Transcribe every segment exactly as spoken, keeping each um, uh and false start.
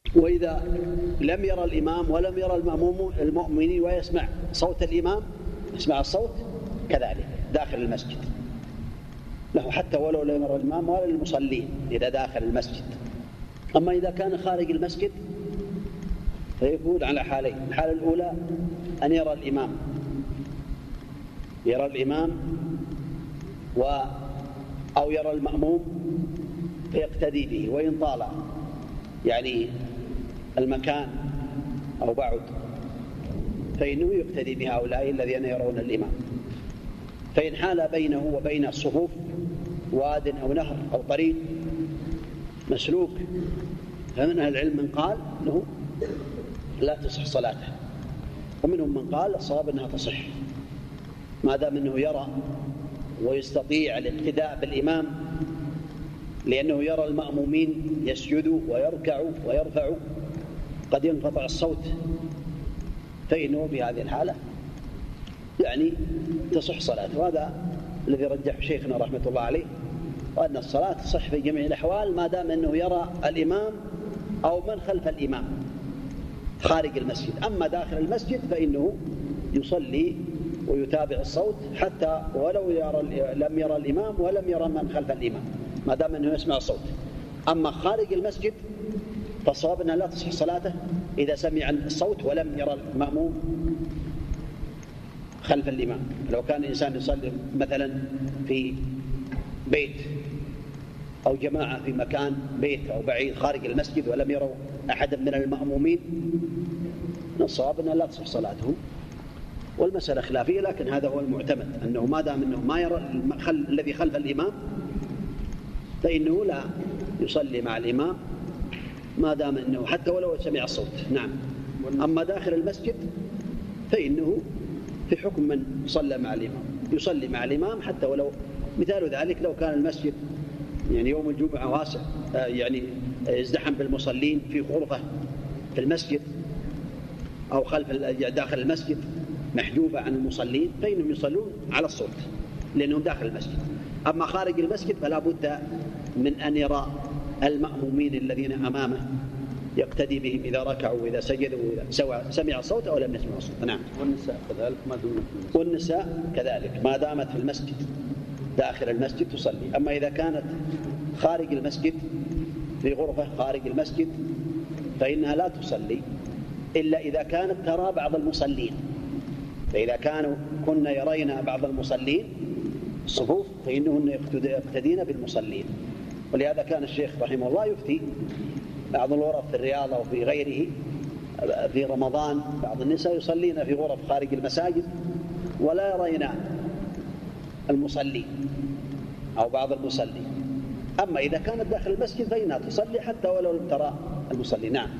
وإذا لم يرى الإمام ولم يرى المأموم المؤمنين ويسمع صوت الإمام، يسمع الصوت كذلك داخل المسجد له، حتى ولو لم يرى الإمام ولا المصلين إذا داخل المسجد. أما إذا كان خارج المسجد فيكون على حالين: الحالة الأولى أن يرى الإمام يرى الإمام و أو يرى المأموم فيقتدي به، وإن طال يعني المكان أو بعد فإنه يقتدي بهؤلاء الذين يرون الإمام. فإن حال بينه وبين الصفوف واد أو نهر أو طريق مسلوك فمن أهل العلم من قال له لا تصح صلاته، ومنهم من قال الصواب أنها تصح ما دام أنه يرى ويستطيع الاقتداء بالإمام، لأنه يرى المأمومين يسجدوا ويركعوا ويرفعوا قد ينقطع الصوت، فإنه في هذه الحالة يعني تصح صلاته. وهذا الذي رجح شيخنا رحمة الله عليه، وأن الصلاة تصح في جميع الأحوال ما دام أنه يرى الإمام أو من خلف الإمام خارج المسجد. أما داخل المسجد فإنه يصلي ويتابع الصوت حتى ولو يرى لم يرى الإمام ولم يرى من خلف الإمام ما دام أنه يسمع الصوت. أما خارج المسجد فالصواب أنها لا تصح صلاته إذا سمع الصوت ولم يرى المأموم خلف الإمام. لو كان الإنسان يصلي مثلا في بيت أو جماعة في مكان بيت أو بعيد خارج المسجد ولم يروا أحدا من المأمومين، الصواب أنها لا تصح صلاتهم. والمسألة خلافية، لكن هذا هو المعتمد، أنه ما دام أنه ما يرى الخل... الذي خلف الإمام فإنه لا يصلي مع الإمام ما دام أنه حتى ولو سمع الصوت. نعم. أما داخل المسجد فإنه في حكم من صلى مع الإمام، يصلي مع الإمام حتى ولو، مثال ذلك لو كان المسجد يعني يوم الجمعة واسع يعني ازدحم بالمصلين في غرفة في المسجد أو خلف داخل المسجد محجوبة عن المصلين فإنهم يصلون على الصوت لأنهم داخل المسجد. أما خارج المسجد فلا بد من أن يرى المأمومين الذين أمامه يقتدي بهم إذا ركعوا وإذا سجدوا وإذا سمع الصوت أو لم يسمع الصوت. نعم. والنساء كذلك ما دامت في المسجد. والنساء كذلك ما دامت في المسجد داخل المسجد تصلي. أما إذا كانت خارج المسجد في غرفة خارج المسجد فإنها لا تصلي إلا إذا كانت ترى بعض المصلين. فإذا كانوا كنا يرين بعض المصلين الصفوف فإنهن يقتدين بالمصلين. ولهذا كان الشيخ رحمه الله يفتي بعض الغرف في الرياض وفي غيره في رمضان بعض النساء يصلين في غرف خارج المساجد ولا يرين المصلين أو بعض المصلين. أما إذا كانت داخل المسجد فإنها تصلي حتى ولو لم ترى المصلي. نعم.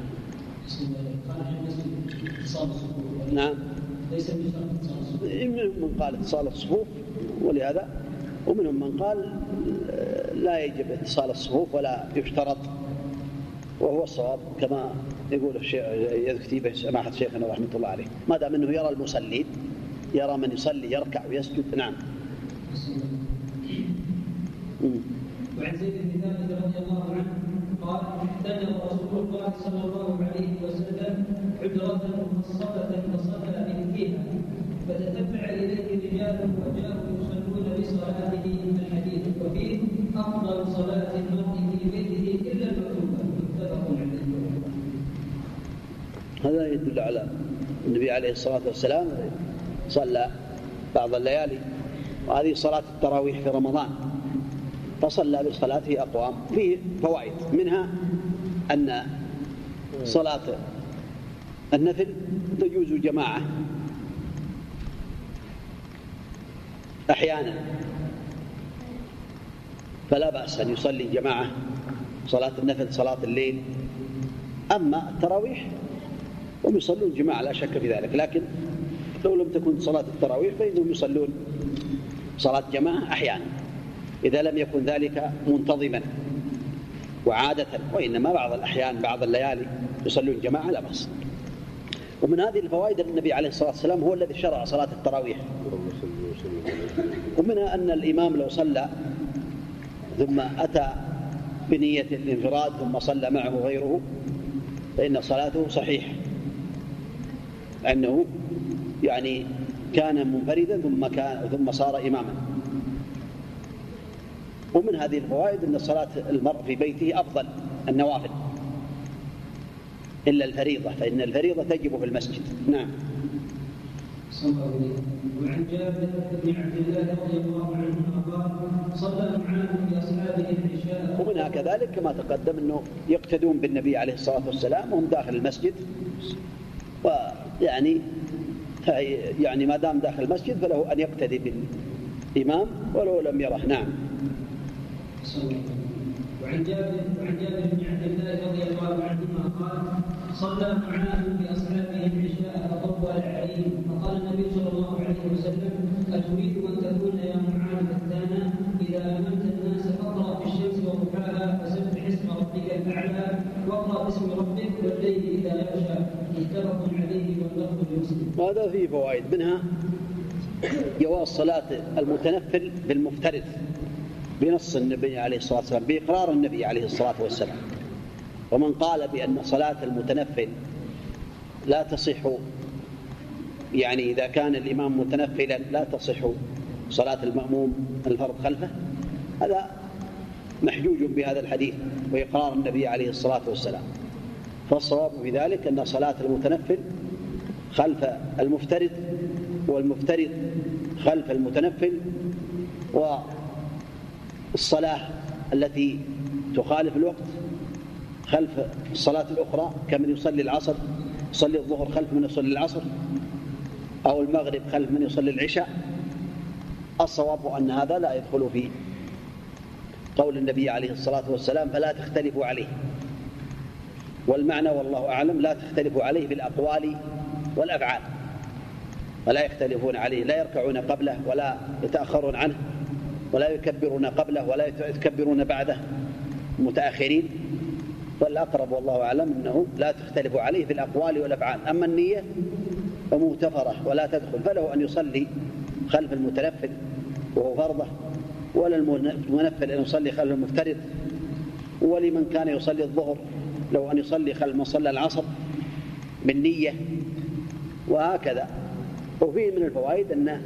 نعم. منهم من قال اتصال الصفوف ولهذا، ومنهم من قال لا يجب اتصال الصفوف ولا يشترط، وهو الصواب كما يقول الشيخ يذكي به سماحة شيخنا رحمة الله عليه، ما دام أنه يرى المصلين يرى من يصلي يركع ويسجد. نعم. وعن زيد بن ثابت رضي الله عنه قال احتجر رسول الله صلى الله عليه وسلم حجرة مخصبة فصلى فيها فتتبع إليه رجال وجاءوا يصلون بصلاته الحديث وفيه أفضل صلاة المرء في بيته إلا المكتوبة متفق عليه. هذا يدل على النبي عليه الصلاة والسلام صلى بعض الليالي، وهذه صلاة التراويح في رمضان فصلى بصلاته أقوام. فيه فوائد منها أن صلاة النفل تجوز جماعة أحيانا فلا بأس أن يصلي جماعة صلاة النفل صلاة الليل. أما التراويح هم يصلون جماعة لا شك في ذلك، لكن لو لم تكن صلاة التراويح فإنهم يصلون صلاة جماعة أحيانا إذا لم يكن ذلك منتظما وعادة، وإنما بعض الأحيان بعض الليالي يصلون جماعة لا بأس. ومن هذه الفوائد النبي عليه الصلاة والسلام هو الذي شرع صلاة التراويح. ومنها أن الإمام لو صلى ثم أتى بنية الانفراد ثم صلى معه غيره فإن صلاته صحيحة، لأنه يعني كان منفردا ثم كان ثم صار إماما. ومن هذه الفوائد أن صلاة المرء في بيته أفضل النوافل إلا الفريضة، فإن الفريضة تجب في المسجد. نعم. وعن جابر بن عبد الله رضي الله عنهما قال صلى معاذ بأصحابه العشاء. ومنها كذلك كما تقدم أنه يقتدون بالنبي عليه الصلاة والسلام وهم داخل المسجد، ويعني يعني ما دام داخل المسجد فله أن يقتدي بالإمام ولو لم يره. نعم. وعن جابر وعن جابر بن عبد الله رضي الله عنهما قال صلى معاذ بأصحابه العشاء فطول عليهم فقال النبي صلى الله عليه وسلم أتريد أن تكون يا معاذ فتانا إذا أممت الناس فاقرأ في الشمس وضحاها فسبح اسم ربك الأعلى واقرأ باسم ربك والليل إذا يغشى. متفق عليه واللفظ لمسلم. وهذا فيه فوائد، منها جواز صلاة المتنفل بالمفترض بنص النبي عليه الصلاة والسلام، بإقرار النبي عليه الصلاة والسلام. ومن قال بأن صلاة المتنفل لا تصح، يعني إذا كان الإمام متنفلا لا تصح صلاة المأموم الفرض خلفه، هذا محجوج بهذا الحديث وإقرار النبي عليه الصلاة والسلام. فالصواب في ذلك أن صلاة المتنفل خلف المفترض والمفترض خلف المتنفل، والصلاة التي تخالف الوقت خلف الصلاة الأخرى، كمن يصلي العصر يصلي الظهر خلف من يصلي العصر، أو المغرب خلف من يصلي العشاء. الصواب أن هذا لا يدخل في قول النبي عليه الصلاة والسلام فلا تختلفوا عليه، والمعنى والله أعلم لا تختلفوا عليه بالأقوال والأفعال، ولا يختلفون عليه، لا يركعون قبله ولا يتأخرون عنه ولا يكبرون قبله ولا يتكبرون بعده متأخرين. والأقرب والله أعلم أنه لا تختلفوا عليه في الأقوال والأفعال. أما النية فمغتفرة ولا تدخل، فله أن يصلي خلف المتنفل وهو فرضه، ولا المنفل أن يصلي خلف المفترض، ولمن كان يصلي الظهر لو أن يصلي خلف من صلى العصر بالنية، وهكذا. وفيه من الفوائد أن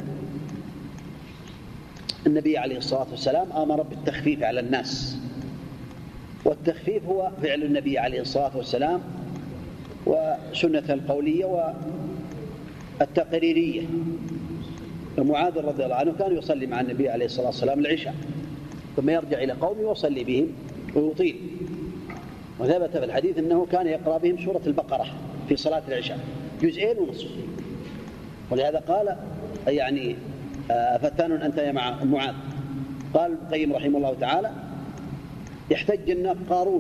النبي عليه الصلاة والسلام أمر بالتخفيف على الناس، والتخفيف هو فعل النبي عليه الصلاة والسلام وسنة القولية والتقريرية. معاذ رضي الله عنه كان يصلي مع النبي عليه الصلاة والسلام العشاء ثم يرجع إلى قومه ويصلي بهم ويطيل، وثبت في الحديث أنه كان يقرأ بهم سورة البقرة في صلاة العشاء جزئين ونصف. ولهذا قال يعني فتان أنت يا معاذ. قال ابن القيم رحمه الله تعالى يحتج الناس قارون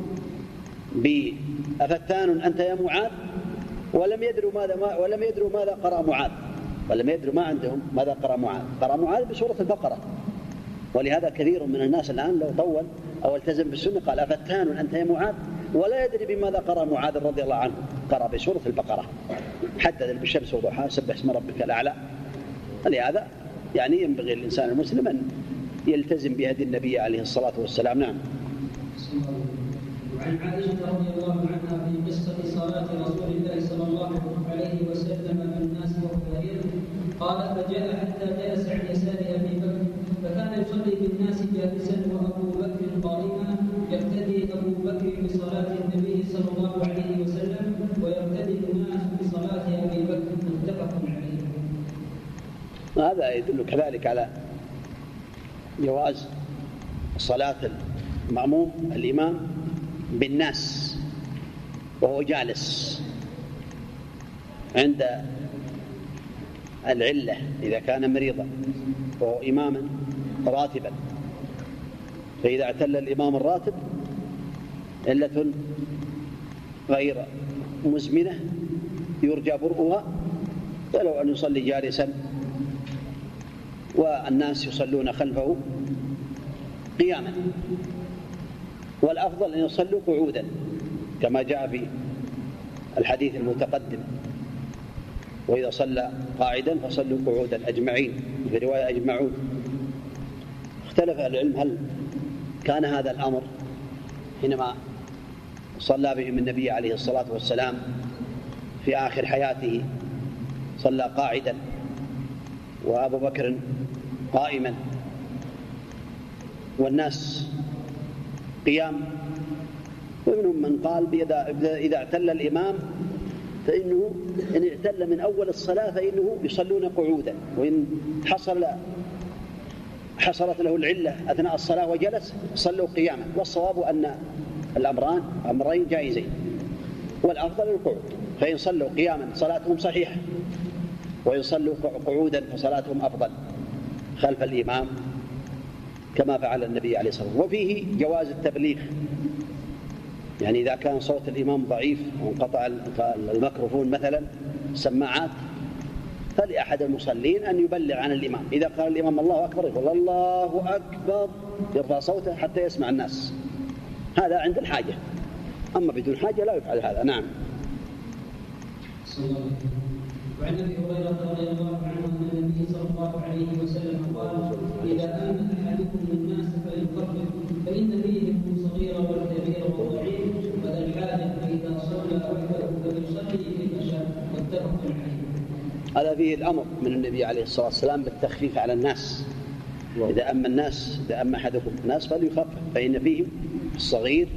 بأفتان أنت يا معاذ ولم يدروا ماذا ولم يدروا ماذا قرأ معاذ، ولم يدروا ما عندهم ماذا قرأ معاذ، قرأ معاذ بسورة البقرة. ولهذا كثير من الناس الآن لو طول أو التزم بالسنة قال أفتان أنت يا معاذ ولا يدري بماذا قرأ معاذ رضي الله عنه، قرأ بسورة البقرة حدد بالشمس وضحاها سبح اسم ربك الأعلى. ولهذا يعني ينبغي الإنسان المسلم أن يلتزم بهدي النبي عليه الصلاة والسلام. نعم. وعن عائشة رضي الله عنها في قصة صلاة رسول الله صلى الله عليه وسلم بالناس وهو مريض قال فجاء حتى جلس عن يسار أبي بكر فكان يصلي بالناس جالسا وأبو بكر قائما يقتدي أبو بكر بصلاة النبي صلى الله عليه وسلم ويقتدي الناس بصلاة أبي بكر. متفق عليه. هذا يدل كذلك على جواز صلاة المأموم الإمام بالناس وهو جالس عند العلة إذا كان مريضا وهو إماما راتبا. فإذا اعتل الإمام الراتب علة غير مزمنة يرجى برؤها فلو أن يصلي جالسا والناس يصلون خلفه قياما، والأفضل أن يصلوا قعودا كما جاء في الحديث المتقدم وإذا صلى قاعدا فصلوا قعودا أجمعين، في رواية أجمعون. اختلف العلم هل كان هذا الأمر حينما صلى بهم النبي عليه الصلاة والسلام في آخر حياته، صلى قاعدا وأبو بكر قائما والناس قيام. ومنهم من قال إذا اعتل الإمام فإنه إن اعتل من أول الصلاة فإنه يصلون قعودا، وإن حصل حصلت له العلة أثناء الصلاة وجلس صلوا قياما. والصواب أن الأمران أمرين جائزين، والأفضل القعود، فإن صلوا قياما صلاتهم صحيحة، وإن صلوا قعودا فصلاتهم أفضل خلف الإمام كما فعل النبي عليه الصلاة والسلام. وفيه جواز التبليغ، يعني إذا كان صوت الإمام ضعيف وانقطع الميكروفون مثلا السماعات، فلأحد المصلين أن يبلغ عن الإمام. إذا قال الإمام الله أكبر يقول الله أكبر، يرفع صوته حتى يسمع الناس، هذا عند الحاجة، أما بدون حاجة لا يفعل هذا. نعم. وعن ابي هريره رضي الله عنه ان النبي صلى الله عليه وسلم قال: اذا امن احدكم الناس فليكبر، فان فيهم صغيرا والكبير والضعيف وذا الحاجه، فاذا صلى وحده فليصلي كيف شاء. متفق عليه. هذا فيه الامر من النبي عليه الصلاه والسلام بالتخفيف على الناس. اذا اما الناس اذا اما احدكم الناس فليخفف، فان فيهم الصغير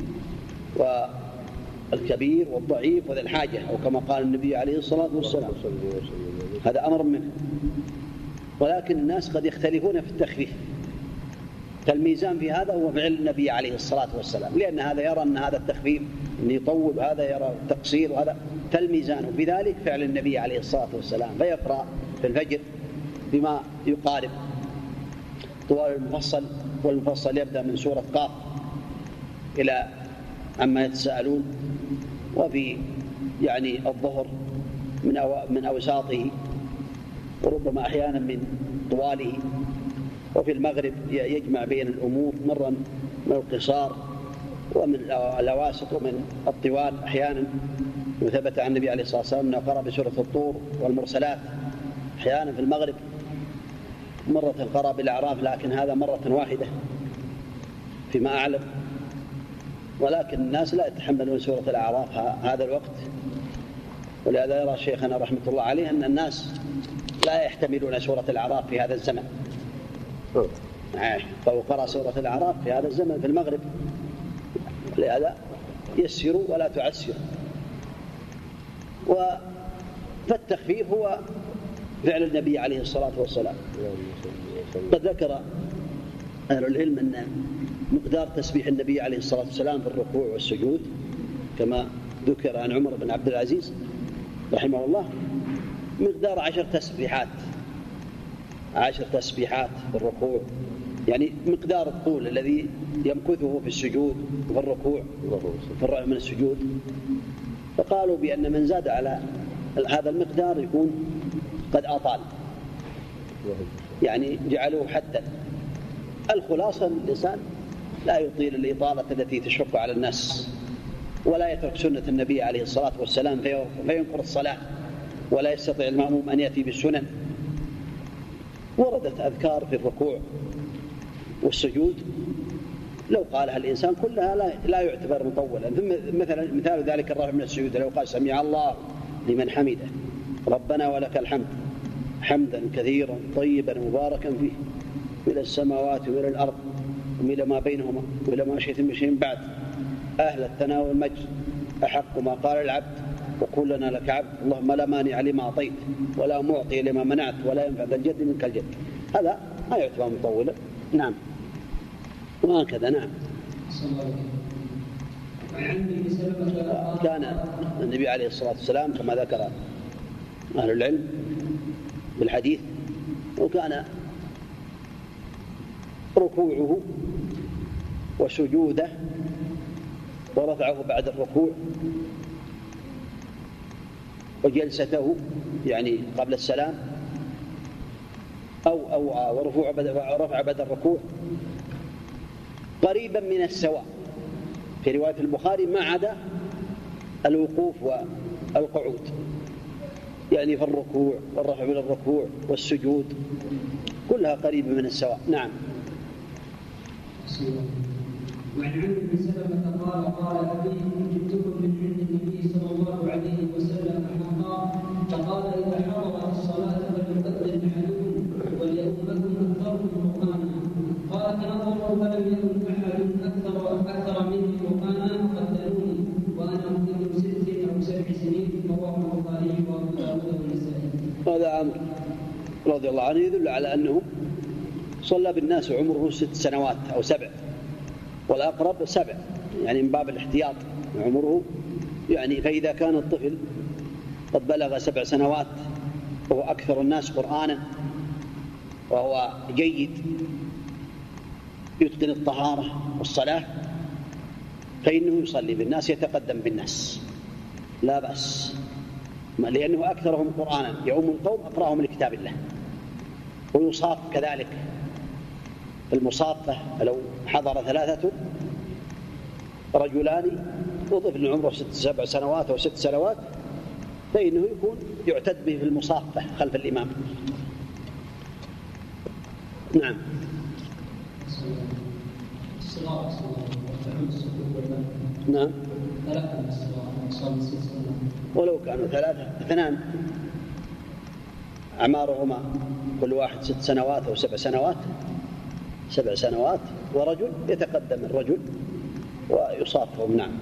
والكبير والضعيف وذا الحاجة، أو كما قال النبي عليه الصلاة والسلام. هذا أمر منه. ولكن الناس قد يختلفون في التخفيف، فالميزان في هذا هو فعل النبي عليه الصلاة والسلام، لأن هذا يرى أن هذا التخفيف أن يطول، هذا يرى التقصير، وهذا فالميزان بذلك فعل النبي عليه الصلاة والسلام. فيقرأ في الفجر بما يقارب طوال المفصل، والمفصل يبدأ من سورة قاف إلى عما يتساءلون، وفي يعني الظهر من أو من أوساطه، وربما أحيانا من طواله، وفي المغرب يجمع بين الأمور، مرة من القصار ومن الأواسط ومن الطوال أحيانا. وثبت عن النبي عليه الصلاة والسلام أنه قرأ بسورة الطور والمرسلات أحيانا في المغرب، مرة قرأ بالأعراف، لكن هذا مرة واحدة فيما أعلم. ولكن الناس لا يتحملون سورة الأعراف هذا الوقت، ولهذا يرى شيخنا رحمة الله عليه أن الناس لا يحتملون سورة الأعراف في هذا الزمن. فهو قرأ سورة الأعراف في هذا الزمن في المغرب، لهذا يسروا ولا تعسروا. فالتخفيف هو فعل النبي عليه الصلاة والسلام. قد ذكر أهل العلم أن مقدار تسبيح النبي عليه الصلاة والسلام في الركوع والسجود كما ذكر عن عمر بن عبد العزيز رحمه الله مقدار عشر تسبيحات عشر تسبيحات في الركوع، يعني مقدار الطول الذي يمكثه في السجود وفي الركوع في الرفع من السجود. فقالوا بأن من زاد على هذا المقدار يكون قد أطال، يعني جعلوه حدا. الخلاصة الإنسان لا يطيل الإطالة التي تشق على الناس، ولا يترك سنة النبي عليه الصلاة والسلام فينقر الصلاة، ولا يستطيع المأموم أن يأتي بالسنن. وردت أذكار في الركوع والسجود لو قالها الإنسان كلها لا, لا يعتبر مطولا. مثلا مثال ذلك الرفع من السجود، لو قال سمع الله لمن حمده ربنا ولك الحمد حمدا كثيرا طيبا مباركا فيه من السماوات ومن الأرض ومن ما بينهما وإلى ما شئت من شيء بعد، أهل الثناء والمجد أحق ما قال العبد وكلنا لك عبد، اللهم لا مانع لما أعطيت ولا معطي لما منعت ولا ينفع ذا الجد منك الجد. هذا ما يعتبر مطولا. نعم. وهكذا. نعم. كان النبي عليه الصلاة والسلام كما ذكر أهل العلم بالحديث، وكان ركوعه وسجوده ورفعه بعد الركوع وجلسته يعني قبل السلام أو أو ورفوع ورفع بعد الركوع قريبا من السواء في رواية البخاري، ما عدا الوقوف والقعود، يعني في الركوع والرفع من الركوع والسجود كلها قريبة من السواء. نعم. وعن عمرو بن سلمة قال قال قال أبي جئتكم من عند النبي صلى الله عليه وسلم حقا فقال إذا حضرت الصلاة فليؤذن أحدكم وليؤمكم أكثركم قرآنا. قال فنظروا فلم يكن أحد أكثر أكثر مني قرآنا قدروني وأنا ابن ست أو سبع سنين. رواه البخاري وأبو داود والنسائي. هذا عمرو رضي الله عنه يدل على أنه صلى بالناس عمره ست سنوات أو سبع، والأقرب سبع، يعني من باب الاحتياط عمره، يعني فإذا كان الطفل قد بلغ سبع سنوات وهو أكثر الناس قرآنا وهو جيد يتقن الطهارة والصلاة فإنه يصلي بالناس يتقدم بالناس لا بأس، لأنه أكثرهم قرآنا يؤم القوم أقرأهم لكتاب الله. ويصاف كذلك المصافة لو حضر ثلاثة رجلان وطفل عمره ست سبع سنوات أو ست سنوات فإنه يكون يعتد به في المصافة خلف الإمام. نعم. نعم. ولو كانوا ثلاثة اثنان أعمارهما كل واحد ست سنوات أو سبع سنوات سبع سنوات ورجل يتقدم الرجل ويصافهم. نعم.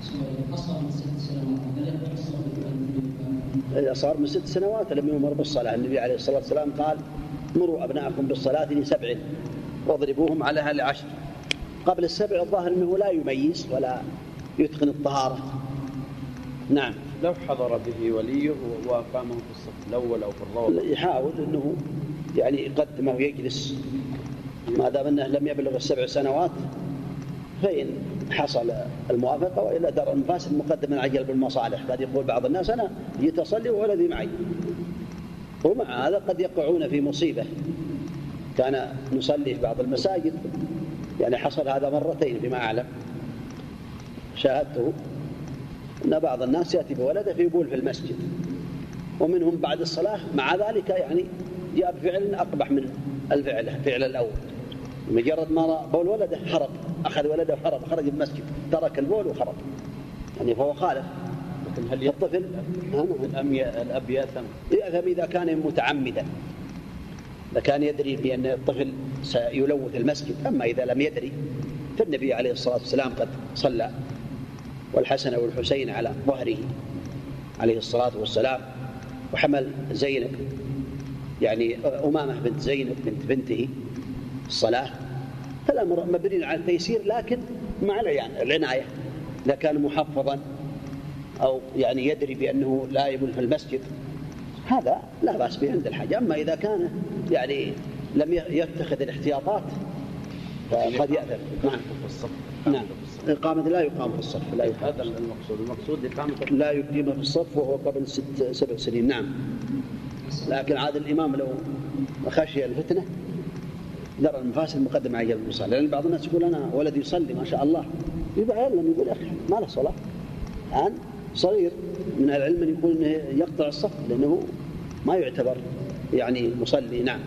إذا صار من ست سنوات لم يؤمر بالصلاة. النبي عليه الصلاة والسلام قال مروا أبناءكم بالصلاة لسبع واضربوهم عليها لعشر. قبل السبع الظاهر أنه لا يميز ولا يتقن الطهارة. نعم. لو حضر به وليه وقامه في الصف الأول أو في الروضة يحاول أنه يعني يقدمه ويجلس ما دام أنه لم يبلغ السبع سنوات، فإن حصل الموافقة وإلا درء المفاسد مقدما عجل بالمصالح. قد يقول بعض الناس أنا جيت أصلي وولدي معي، ومع هذا قد يقعون في مصيبة. كان نصلي في بعض المساجد يعني حصل هذا مرتين فيما أعلم شاهدته، أن بعض الناس يأتي بولده فيقول في المسجد، ومنهم بعد الصلاة مع ذلك يعني جاء بفعل أقبح من الفعل فعل الأول. مجرد ما رأى بول ولده هرب، أخذ ولده وهرب، خرج من المسجد ترك البول وهرب، يعني فهو خالف. لكن هل الطفل الأب يأثم؟ يأثم إذا كان متعمدا، إذا كان يدري بأن الطفل سيلوث المسجد. أما إذا لم يدري فالنبي عليه الصلاة والسلام قد صلى والحسن والحسين على ظهره عليه الصلاة والسلام، وحمل زينب يعني أمامة بنت زينب بنت بنته الصلاة. فالأمر مبني على التيسير لكن مع العناية. إذا كان محفظا أو يعني يدري بأنه لا يبل في المسجد هذا لا بأس به عند الحاجة. أما إذا كان يعني لم يتخذ الاحتياطات فقد يأثم. نعم. نعم. إقامة لا يقام في الصف، لا يقام. هذا المقصود. المقصود إقامة لا يقيم في الصف وهو قبل ست سبع سنين. نعم. لكن عاد الإمام لو خشي الفتنة درى المفاسد مقدم عجل المصلي. لأن بعض الناس يقول أنا ولدي يصلي ما شاء الله، يبقى يلا يقول يا أخي ما له صلاة. الآن صغير من العلم يقول إنه يقطع الصف لأنه ما يعتبر يعني مصلي. نعم.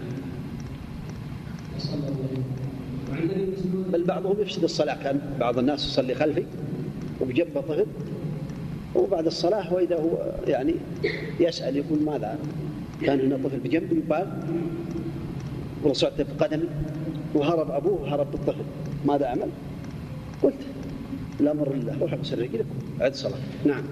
بل بعضهم يفسد الصلاة. كان بعض الناس يصلي خلفي وبجنبه طفل وبعد الصلاة وإذا هو يعني يسأل يقول ماذا كان هنا طفل بجنبي يقال ورصعت بقدمي وهرب أبوه وهرب بالطفل ماذا عمل؟ قلت الأمر لله روح بسر رجلك عد صلاة. نعم.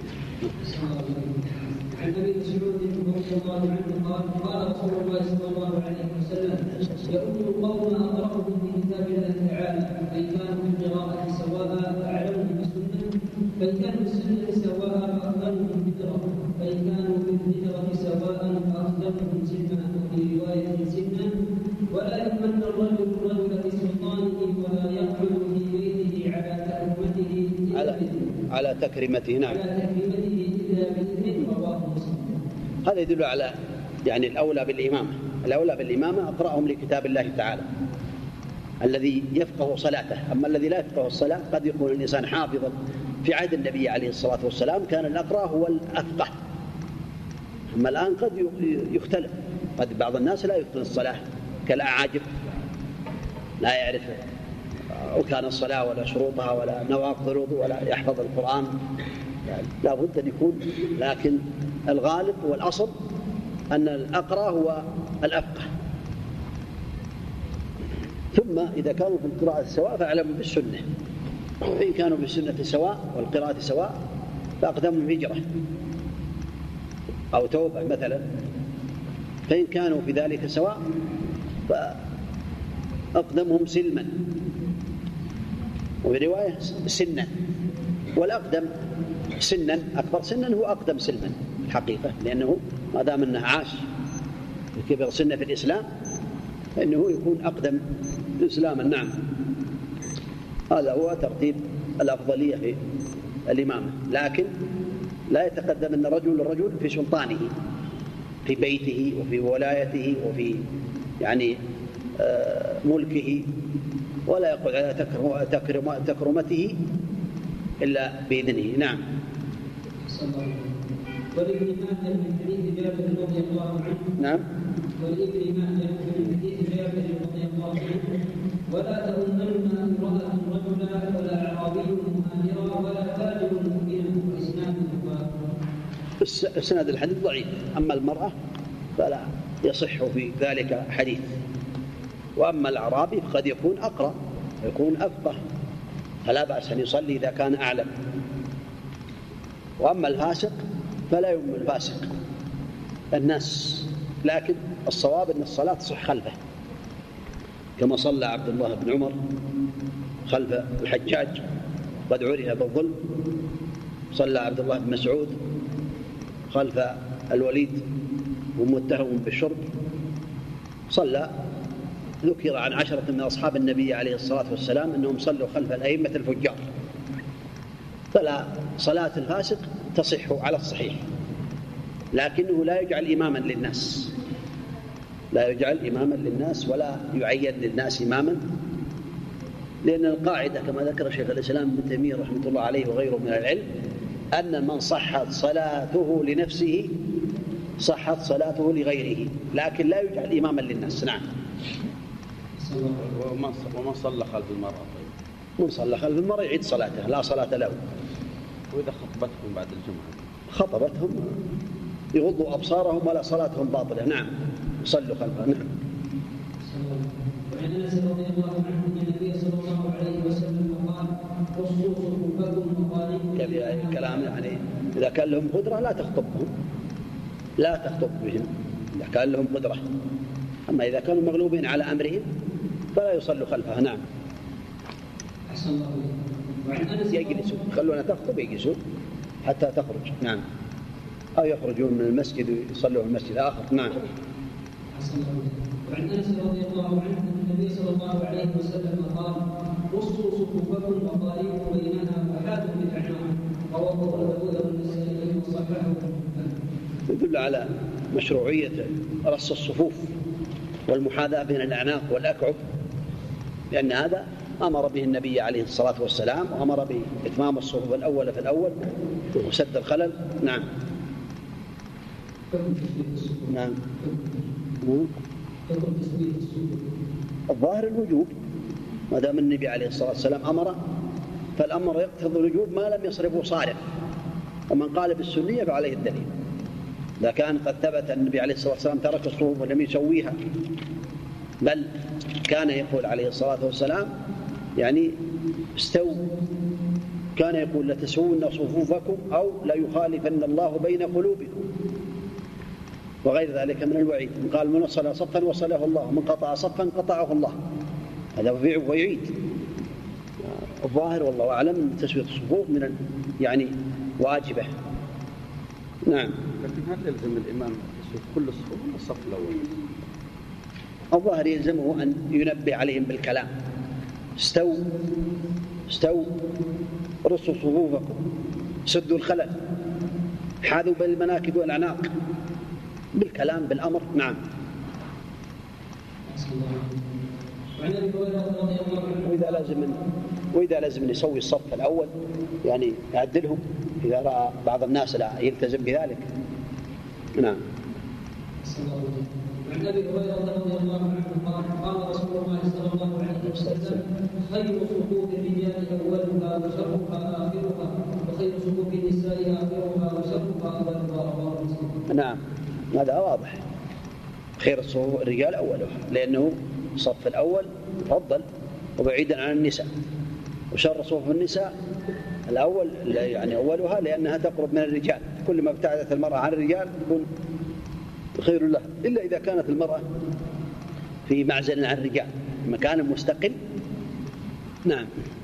عن ابي مسعود رضي الله عنه قال قال رسول الله صلى الله عليه وسلم يؤم القوم اقرأهم بكتاب الله تعالى فان كانوا في القراءة سواء فاعلمهم بالسنة فان كانوا بالسنة سواء فاقدمهم هجرة فان كانوا بالهجرة سواء فاقدمهم سنا وفي رواية سنا ولا يؤمن الرجل الرجل بسلطانه ولا يقعد في بيته على تكريمته على على تكريمته. نعم. على تكريمته الا باذنه. رواه مسلم. هذا يدل على يعني الأولى بالإمامة. الأولى بالإمامة أقرأهم لكتاب الله تعالى الذي يفقه صلاته. أما الذي لا يفقه الصلاة قد يكون الإنسان حافظا. في عهد النبي عليه الصلاة والسلام كان الأقرأ هو الأفقه، أما الآن قد يختلف. قد بعض الناس لا يتقن الصلاة كالأعاجب لا يعرف وكان الصلاة ولا شروطها ولا نواقض الوضوء ولا يحفظ القرآن، يعني لا بد أن يكون. لكن الغالب والأصل أن الأقرأ هو الأفقه. ثم إذا كانوا في القراءة سواء فاعلموا بالسنة، فإن كانوا بالسنة سواء والقراءة سواء فأقدمهم هجرة أو توبة مثلا، فإن كانوا في ذلك سواء فأقدمهم سلما، وفي رواية سنا، والأقدم سنا أكبر سنا هو أقدم سلما الحقيقة، لأنه ما دام أنه عاش كبر سنة في الإسلام فإنه يكون أقدم إسلاما. نعم، هذا هو ترتيب الأفضلية في الإمامة. لكن لا يتقدم أن رجل الرجل في سلطانه في بيته وفي ولايته وفي يعني ملكه، ولا يقول على تكرمته إلا بإذنه. نعم. ولابن ماجه من حديث جابر رضي الله عنه. نعم. ولابن ماجه من حديث جابر رضي الله عنه: ولا تؤمن امرأة رجلا ولا أعرابي مهاجرا ولا تاجر مؤمنا وإسناده. السند الحديث ضعيف، أما المرأة فلا يصح في ذلك حديث، وأما الأعرابي قد يكون أقرأ يكون أفقه، فلا بأس أن يصلي إذا كان أعلم. وأما الفاسق فلا يؤم الفاسق الناس، لكن الصواب أن الصلاة تصح خلفه، كما صلى عبد الله بن عمر خلف الحجاج قد عرف بالظلم، صلى عبد الله بن مسعود خلف الوليد ومتهم بالشرب، صلى ذكر عن عشرة من أصحاب النبي عليه الصلاة والسلام أنهم صلوا خلف الأئمة الفجار. فلا صلاة الفاسق تصح على الصحيح، لكنه لا يجعل إماما للناس، لا يجعل إماما للناس ولا يعين للناس إماما، لأن القاعدة كما ذكر شيخ الإسلام ابن تيمية رحمة الله عليه وغيره من العلم أن من صحت صلاته لنفسه صحت صلاته لغيره، لكن لا يجعل إماما للناس. نعم. ومن صلى خلف المرأة؟ طيب من صلى خلف المرأة يعيد صلاته، لا صلاة له. وإذا خطبتهم بعد الجمعة؟ خطبتهم يغضوا أبصارهم ولا صلاتهم باطلة. نعم، يصلوا خلفها. نعم. وعن أنس رضي الله عنه أن النبي صلى الله عليه وسلم قال: قصوا صفوفكم وقاربوا. كلام يعني إذا كان لهم قدرة لا تخطبهم، لا تخطب بهم إذا كان لهم قدرة، أما إذا كانوا مغلوبين على أمرهم فلا يصلوا خلفها. نعم. أحسن الله إليك. وعن أنس يجلسوا، خلونا تخطب يجلسوا حتى تخرج. نعم. أو يخرجون من المسجد ويصلوا في المسجد الآخر. نعم. أحسن الله إليك. وعن أنس رضي الله عنه أن النبي صلى الله عليه وسلم قال: قصوا صفوفكم وقاربوا بينها وحاذوا بالأعناق. رواه أبو داود والنسائي وصححه. يدل على مشروعية رص الصفوف والمحاذاة بين الأعناق والأكعب، لأن هذا أمر به النبي عليه الصلاة والسلام، وأمر بإتمام الصفوف الأول في الأول وسد الخلل. نعم. نعم. الظاهر الوجوب، ما دام النبي عليه الصلاة والسلام أمر فالأمر يقتضي الوجوب ما لم يصرفه صارف، ومن قال بالسنية فعليه الدليل. إذا كان قد ثبت أن النبي عليه الصلاة والسلام ترك الصفوف ولم يسويها، بل كان يقول عليه الصلاة والسلام يعني استووا، كان يقول لتسوون صفوفكم أو لا يخالفن الله بين قلوبكم، وغير ذلك من الوعيد. قال: من وصل صفا وصله الله، ومن قطع صفا قطعه الله. هذا ويعيد. الظاهر والله أعلم أن تسوية الصفوف من يعني واجبة. نعم. لكن هل يلزم الإمام يسوي كل الصفوف ولا الصف الأول؟ الظاهر يلزمه أن ينبه عليهم بالكلام: استووا استووا، رصوا صفوفكم، سدوا الخلل، حاذوا بين المناكب والأعناق، بالكلام بالأمر. نعم. وإذا لازم وإذا لازم يسوي الصف الأول يعني يعدلهم إذا رأى بعض الناس لا يلتزم بذلك. نعم. وعن أبي هريرة رضي الله عنه قال: قال رسول الله صلى الله عليه وسلم: خير صفوف الرجال أولها وشرها آخرها، وخير صفوف النساء آخرها وشرها أولها. رواه مسلم. نعم، هذا واضح. خير صفوف الرجال أولها، لأنه الصف الأول أفضل وبعيدا عن النساء، وشر صفوف النساء الأول يعني أولها لأنها تقرب من الرجال، كل ما ابتعدت المرأة عن الرجال يكون خير لها، إلا إذا كانت المرأة في معزل عن الرجال مكان مستقل. نعم.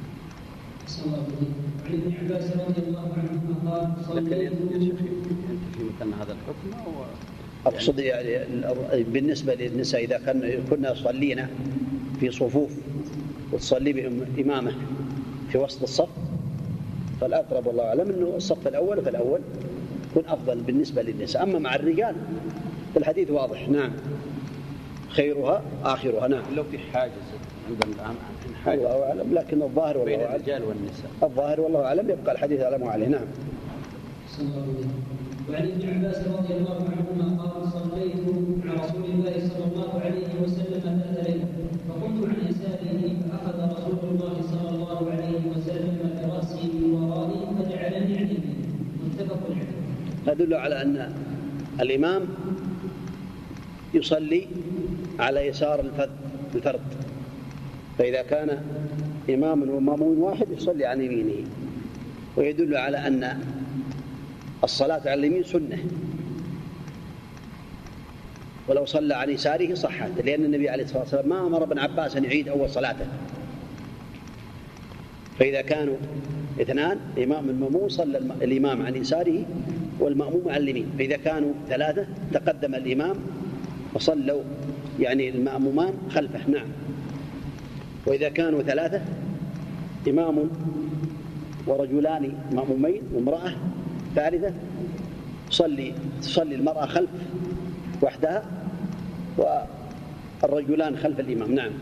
عن ابن عباس رضي الله عنهما قال: صليت في مثل هذا الحكم أو أقصد يعني بالنسبة للنساء إذا كنا يصلينا في صفوف وتصلي بإمامه في وسط الصف، فالأقرب والله أعلم أنه الصف الأول فالأول يكون أفضل بالنسبة للنساء. أما مع الرجال الحديث واضح. نعم، خيرها آخرها. نعم، لو في حاجز عندنا الآن حاجز الله أعلم، لكن الظاهر والله بين أعلم الرجال والنساء، الظاهر والله أعلم يبقى الحديث على ما عليه. نعم. وعن ابن عباس رضي الله عنهما قال: صليت مع رسول الله صلى الله عليه وسلم ذات ليلة، فقمت عن يساره فأخذ رسول الله صلى الله عليه وسلم برأسي من ورائي فجعلني عن يمينه. متفق عليه. يدل على أن الإمام يصلي على يسار الفرد، فإذا كان إمام ومأموم واحد يصلي عن يمينه، ويدل على أن الصلاة على اليمين سنة، ولو صلى عن يساره صحت، لأن النبي عليه الصلاة والسلام ما أمر ابن عباس أن يعيد أول صلاته. فإذا كانوا اثنان إمام المأموم صلى الإمام عن يساره والمأموم عن اليمين، فإذا كانوا ثلاثة تقدم الإمام وصلوا يعني المأمومان خلفه. نعم. وإذا كانوا ثلاثة إمام ورجلان مأمومين وامرأة ثالثة تصلي تصلي المرأة خلف وحدها والرجلان خلف الإمام. نعم.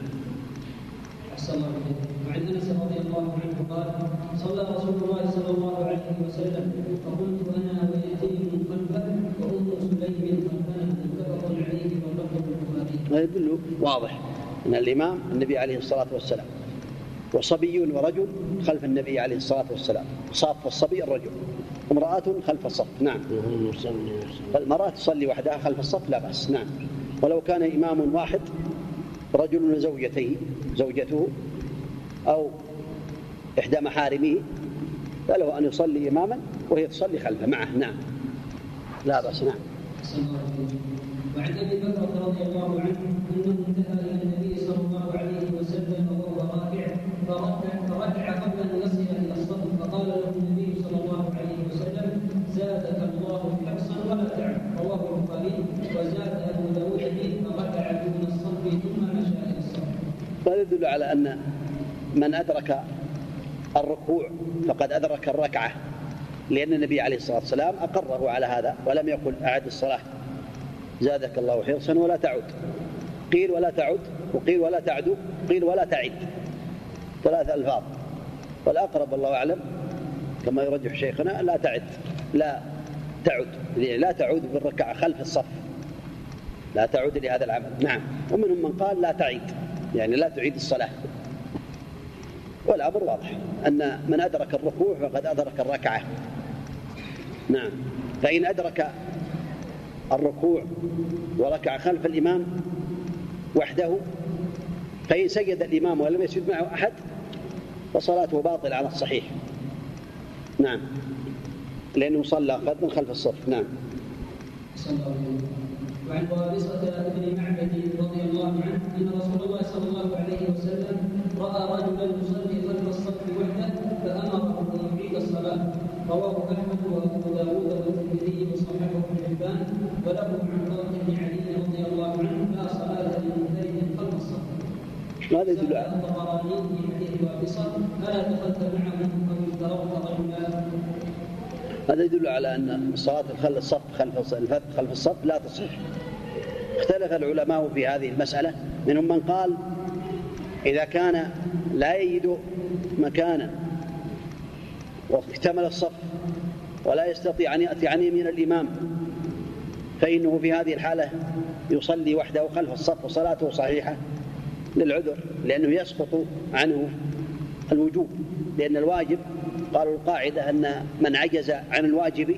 وعن أنس رضي الله عنه قال: صلى رسول الله صلى الله عليه وسلم فقلت أنا ويتيم خلفه وأم سليم خلفنا. متفق عليه واللفظ للبخاري. هذا يدل واضح أن الإمام النبي عليه الصلاة والسلام، وصبي ورجل خلف النبي عليه الصلاة والسلام، صاف الصبي الرجل، امرأة خلف الصف. نعم. فالمرأة تصلي وحدها خلف الصف لا بأس. نعم. ولو كان إمام واحد رجل وزوجته زوجته أو إحدى محارمه فله أن يصلي إماما وهي تصلي خلفه معه. نعم، لا بأس. نعم. وعن أبي بكر رضي الله عنه أنه انتهى إلى النبي صلى الله عليه وسلم وهو راكع فركع قبل أن يصل إلى الصف، فقال له النبي صلى الله عليه وسلم: زادك الله حرصا ولا تعب. رواه البخاري. وزاد أبو داود فيه فركع دون الصف ثم مشى إلى الصف. هذا يدل على أن من أدرك الركوع فقد أدرك الركعة، لأن النبي عليه الصلاة والسلام أقره على هذا ولم يقل أعد الصلاة زادك الله حرصا ولا تعد. قيل ولا تعد، وقيل ولا تعد، قيل ولا تعد، ثلاث ألفاظ. والأقرب الله أعلم كما يرجح شيخنا لا تعد، لا تعد، لا تعود بالركعة خلف الصف، لا تعود لهذا العمل. نعم. ومنهم من قال لا تعيد، يعني لا تعيد الصلاة. والأمر واضح أن من أدرك الركوع فقد أدرك الركعة. نعم. فإن أدرك الركوع وركع خلف الإمام وحده، فإن سجد الإمام ولم يسجد معه أحد فصلاته باطلة على الصحيح. نعم، لأنه صلى قدما خلف الصف. نعم. وعن وابصة بن معبد رضي الله عنه أن رسول الله صلى الله عليه وسلم رأى رجلا يصلي خلف الصف وحده فأمره أن يعيد الصلاة. رواه أحمد وأبو داود والترمذي وصححه ابن حبان. وله عن طلق بن علي رضي الله عنه: لا صلاة لمنفرد خلف الصف. ماذا يدل على الطبراني في حديث وابصة: ألا دخلت معهم أو اشتركت رجلا. هذا يدل على أن الصلاة خلف الصف خلف الفرد خلف الصف لا تصح. اختلف العلماء في هذه المسألة، منهم من قال إذا كان لا يجد مكانا واكتمل الصف ولا يستطيع أن يأتي عن يمين الإمام فإنه في هذه الحالة يصلي وحده خلف الصف وصلاته صحيحة. للعذر، لأنه يسقط عنه الوجوب، لأن الواجب قالوا القاعدة أن من عجز عن الواجب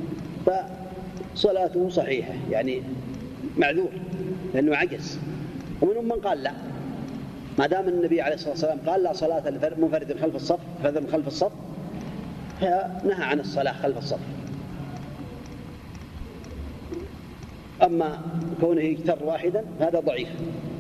فصلاته صحيحة، يعني معذور لأنه عجز. ومنهم من قال لا، ما دام النبي عليه الصلاة والسلام قال لا صلاة لمنفرد خلف الصف فرد خلف الصف، فنهى عن الصلاة خلف الصف. أما كونه يجتر واحدا هذا ضعيف،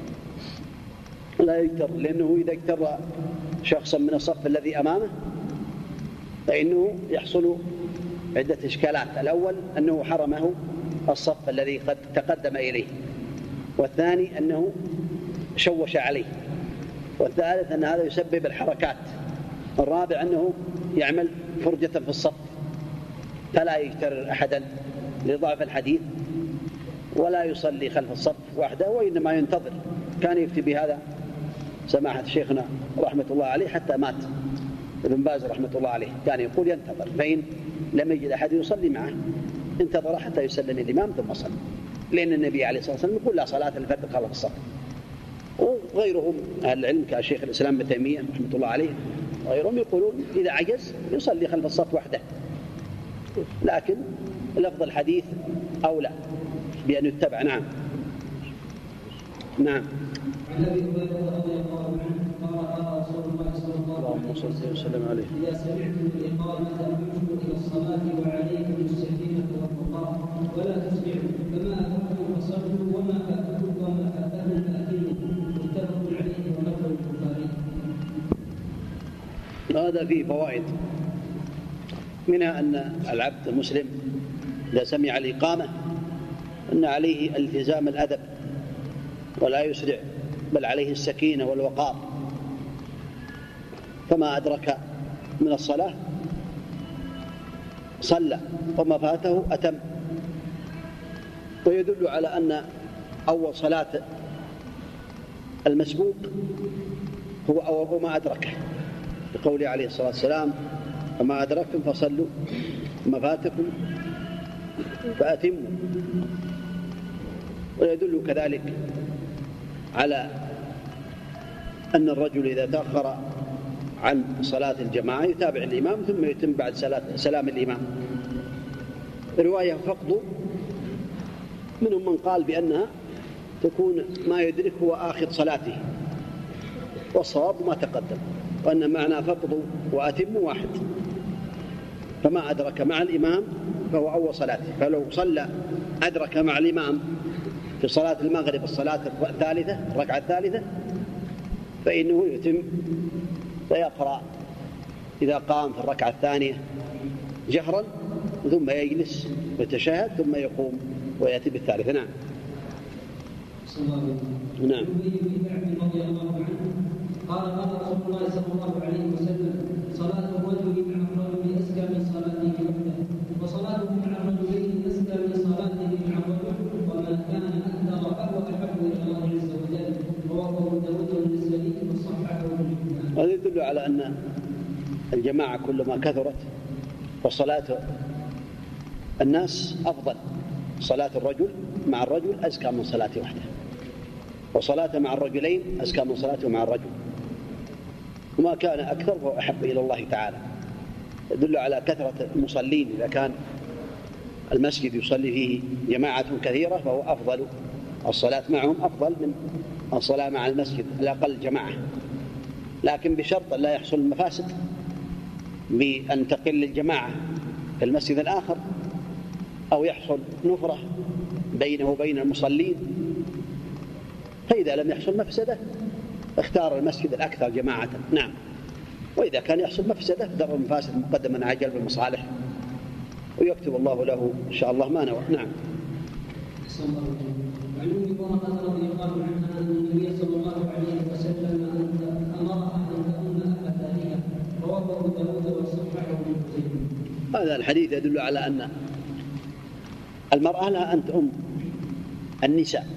لا يجتر، لأنه إذا اجتر شخصا من الصف الذي أمامه فإنه يحصل عدة إشكالات. الأول أنه حرمه الصف الذي قد تقدم إليه، والثاني أنه شوش عليه، والثالث أن هذا يسبب الحركات، الرابع أنه يعمل فرجة في الصف فلا يجتر أحدا لضعف الحديث، ولا يصلي خلف الصف وحده وإنما ينتظر. كان يفتي بهذا سماحة شيخنا رحمة الله عليه حتى مات ابن باز رحمة الله عليه، كان يقول ينتظر، فإن لم يجد أحد يصلي معه انتظر حتى يسلم الإمام ثم صلى، لأن النبي عليه الصلاة والسلام يقول لا صلاة لفرد خلف الصف. وغيرهم أهل العلم كشيخ الإسلام ابن تيمية رحمة الله عليه غيرهم يقولون إذا عجز يصلي خلف الصف وحده، لكن لفظ الحديث أولى بأن يتبع. نعم نعم. عن ابي هريره رضي الله عنه قال قال رسول الله صلى الله عليه وسلم اذا سمعتم الاقامه فامشوا الى الصلاه وعليكم السكينه والوقار ولا تسرعوا، فما اتمتم فصلوا وما فاتكم وما فاتكم فاتموا، متفق عليه ولفظ البخاري. هذا فيه فوائد، منها أن العبد المسلم إذا سمع الإقامة أن عليه التزام الأدب ولا يسرع، بل عليه السكينة والوقار، فما أدرك من الصلاة صلى وما فاته أتم. ويدل على أن أول صلاة المسبوق هو أول ما أدركه، بقوله عليه الصلاة والسلام وما أدركتم فصلوا وما فاتكم فأتموا. ويدل كذلك على أن الرجل إذا تأخر عن صلاة الجماعة يتابع الإمام ثم يتم بعد سلام الإمام. رواية فقد منهم من قال بأنها تكون ما يدرك هو آخر صلاته، والصواب ما تقدم، وأن معنى فقد وأتم واحد، فما أدرك مع الإمام فهو أول صلاته. فلو صلى أدرك مع الإمام في صلاة المغرب الصلاة الثالثة الركعة الثالثة فإنه يتم فيقرأ إذا قام في الركعة الثانية جهرا ثم يجلس ويتشهد ثم يقوم ويأتي بالثالثة. نعم نعم. رضي الله عنه قال قال رسول الله صلى الله عليه وسلم صلاة الرجل مع الرجل أزكى من صلاته وحده، وصلاته مع الرجلين أزكى من صلاته مع الرجل، وما كان أكثر فهو أحب إلى الله عز وجل. رواه أبو داود والنسائي وصححه ابن حبان. هذا يدل على أن الجماعة كلما كثرت فصلاة الناس أفضل. صلاة الرجل مع الرجل أزكى من صلاته وحده، وصلاة مع الرجلين أزكى من صلاته مع الرجل، وما كان أكثر فهو أحب إلى الله تعالى. يدل على كثرة المصلين، إذا كان المسجد يصلي فيه جماعة كثيرة فهو أفضل، الصلاة معهم أفضل من الصلاة مع المسجد الأقل جماعة، لكن بشرط لا يحصل المفاسد بأن تقل الجماعة في المسجد الآخر أو يحصل نفرة بينه وبين المصلين. فإذا لم يحصل مفسدة اختار المسجد الأكثر جماعة. نعم. وإذا كان يحصل مفسدة درء المفاسد مقدما على جلب المصالح، ويكتب الله له إن شاء الله ما نوى. نعم. وعن ام ورقه رضي الله عنها ان النبي صلى الله عليه وسلم امرها ان تؤم اهلها، رواه ابو داود وصححه ابن حبان. هذا الحديث يدل على أن المرأة لها أن تؤم النساء،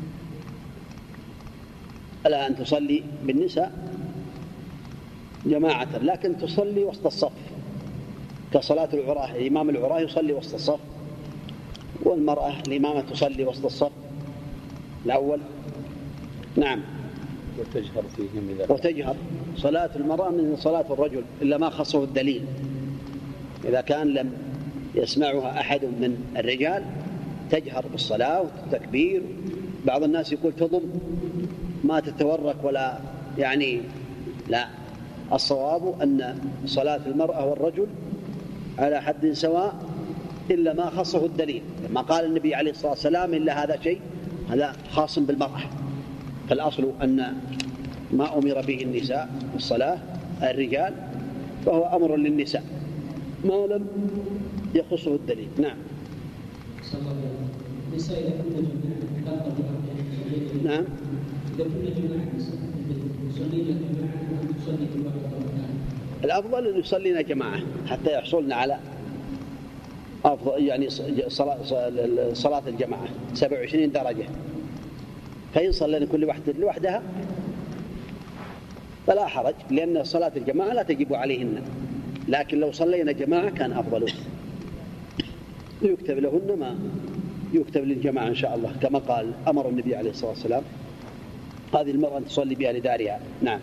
لها أن تصلي بالنساء جماعة، لكن تصلي وسط الصف كصلاة العراة. الإمام العراة يصلي وسط الصف، والمرأة الإمامة تصلي وسط الصف الأول. نعم. وتجهر فيهم إذا وتجهر. صلاة المرأة من صلاة الرجل إلا ما خصه الدليل. إذا كان لم يسمعها أحد من الرجال تجهر بالصلاة والتكبير. بعض الناس يقول تضم ما تتورك ولا يعني لا، الصواب أن صلاة المرأة والرجل على حد سواء إلا ما خصه الدليل. لما قال النبي عليه الصلاة والسلام إلا هذا شيء هذا خاص بالمرأة، فالأصل أن ما أمر به النساء بالصلاة الرجال فهو أمر للنساء ما لم يخصه الدليل. نعم. نعم. الأفضل أن يصلينا جماعة حتى يحصلنا على أفضل يعني صلاة صلاة الجماعة سبع وعشرين درجة، فإن صلينا كل واحدة لوحدها فلا حرج، لأن صلاة الجماعة لا تجب عليهن، لكن لو صلينا جماعة كان أفضل، يكتب لهن ما يكتب للجماعة إن شاء الله، كما قال أمر النبي عليه الصلاة والسلام هذه المرأة أن تصلي بها لدارها. نعم.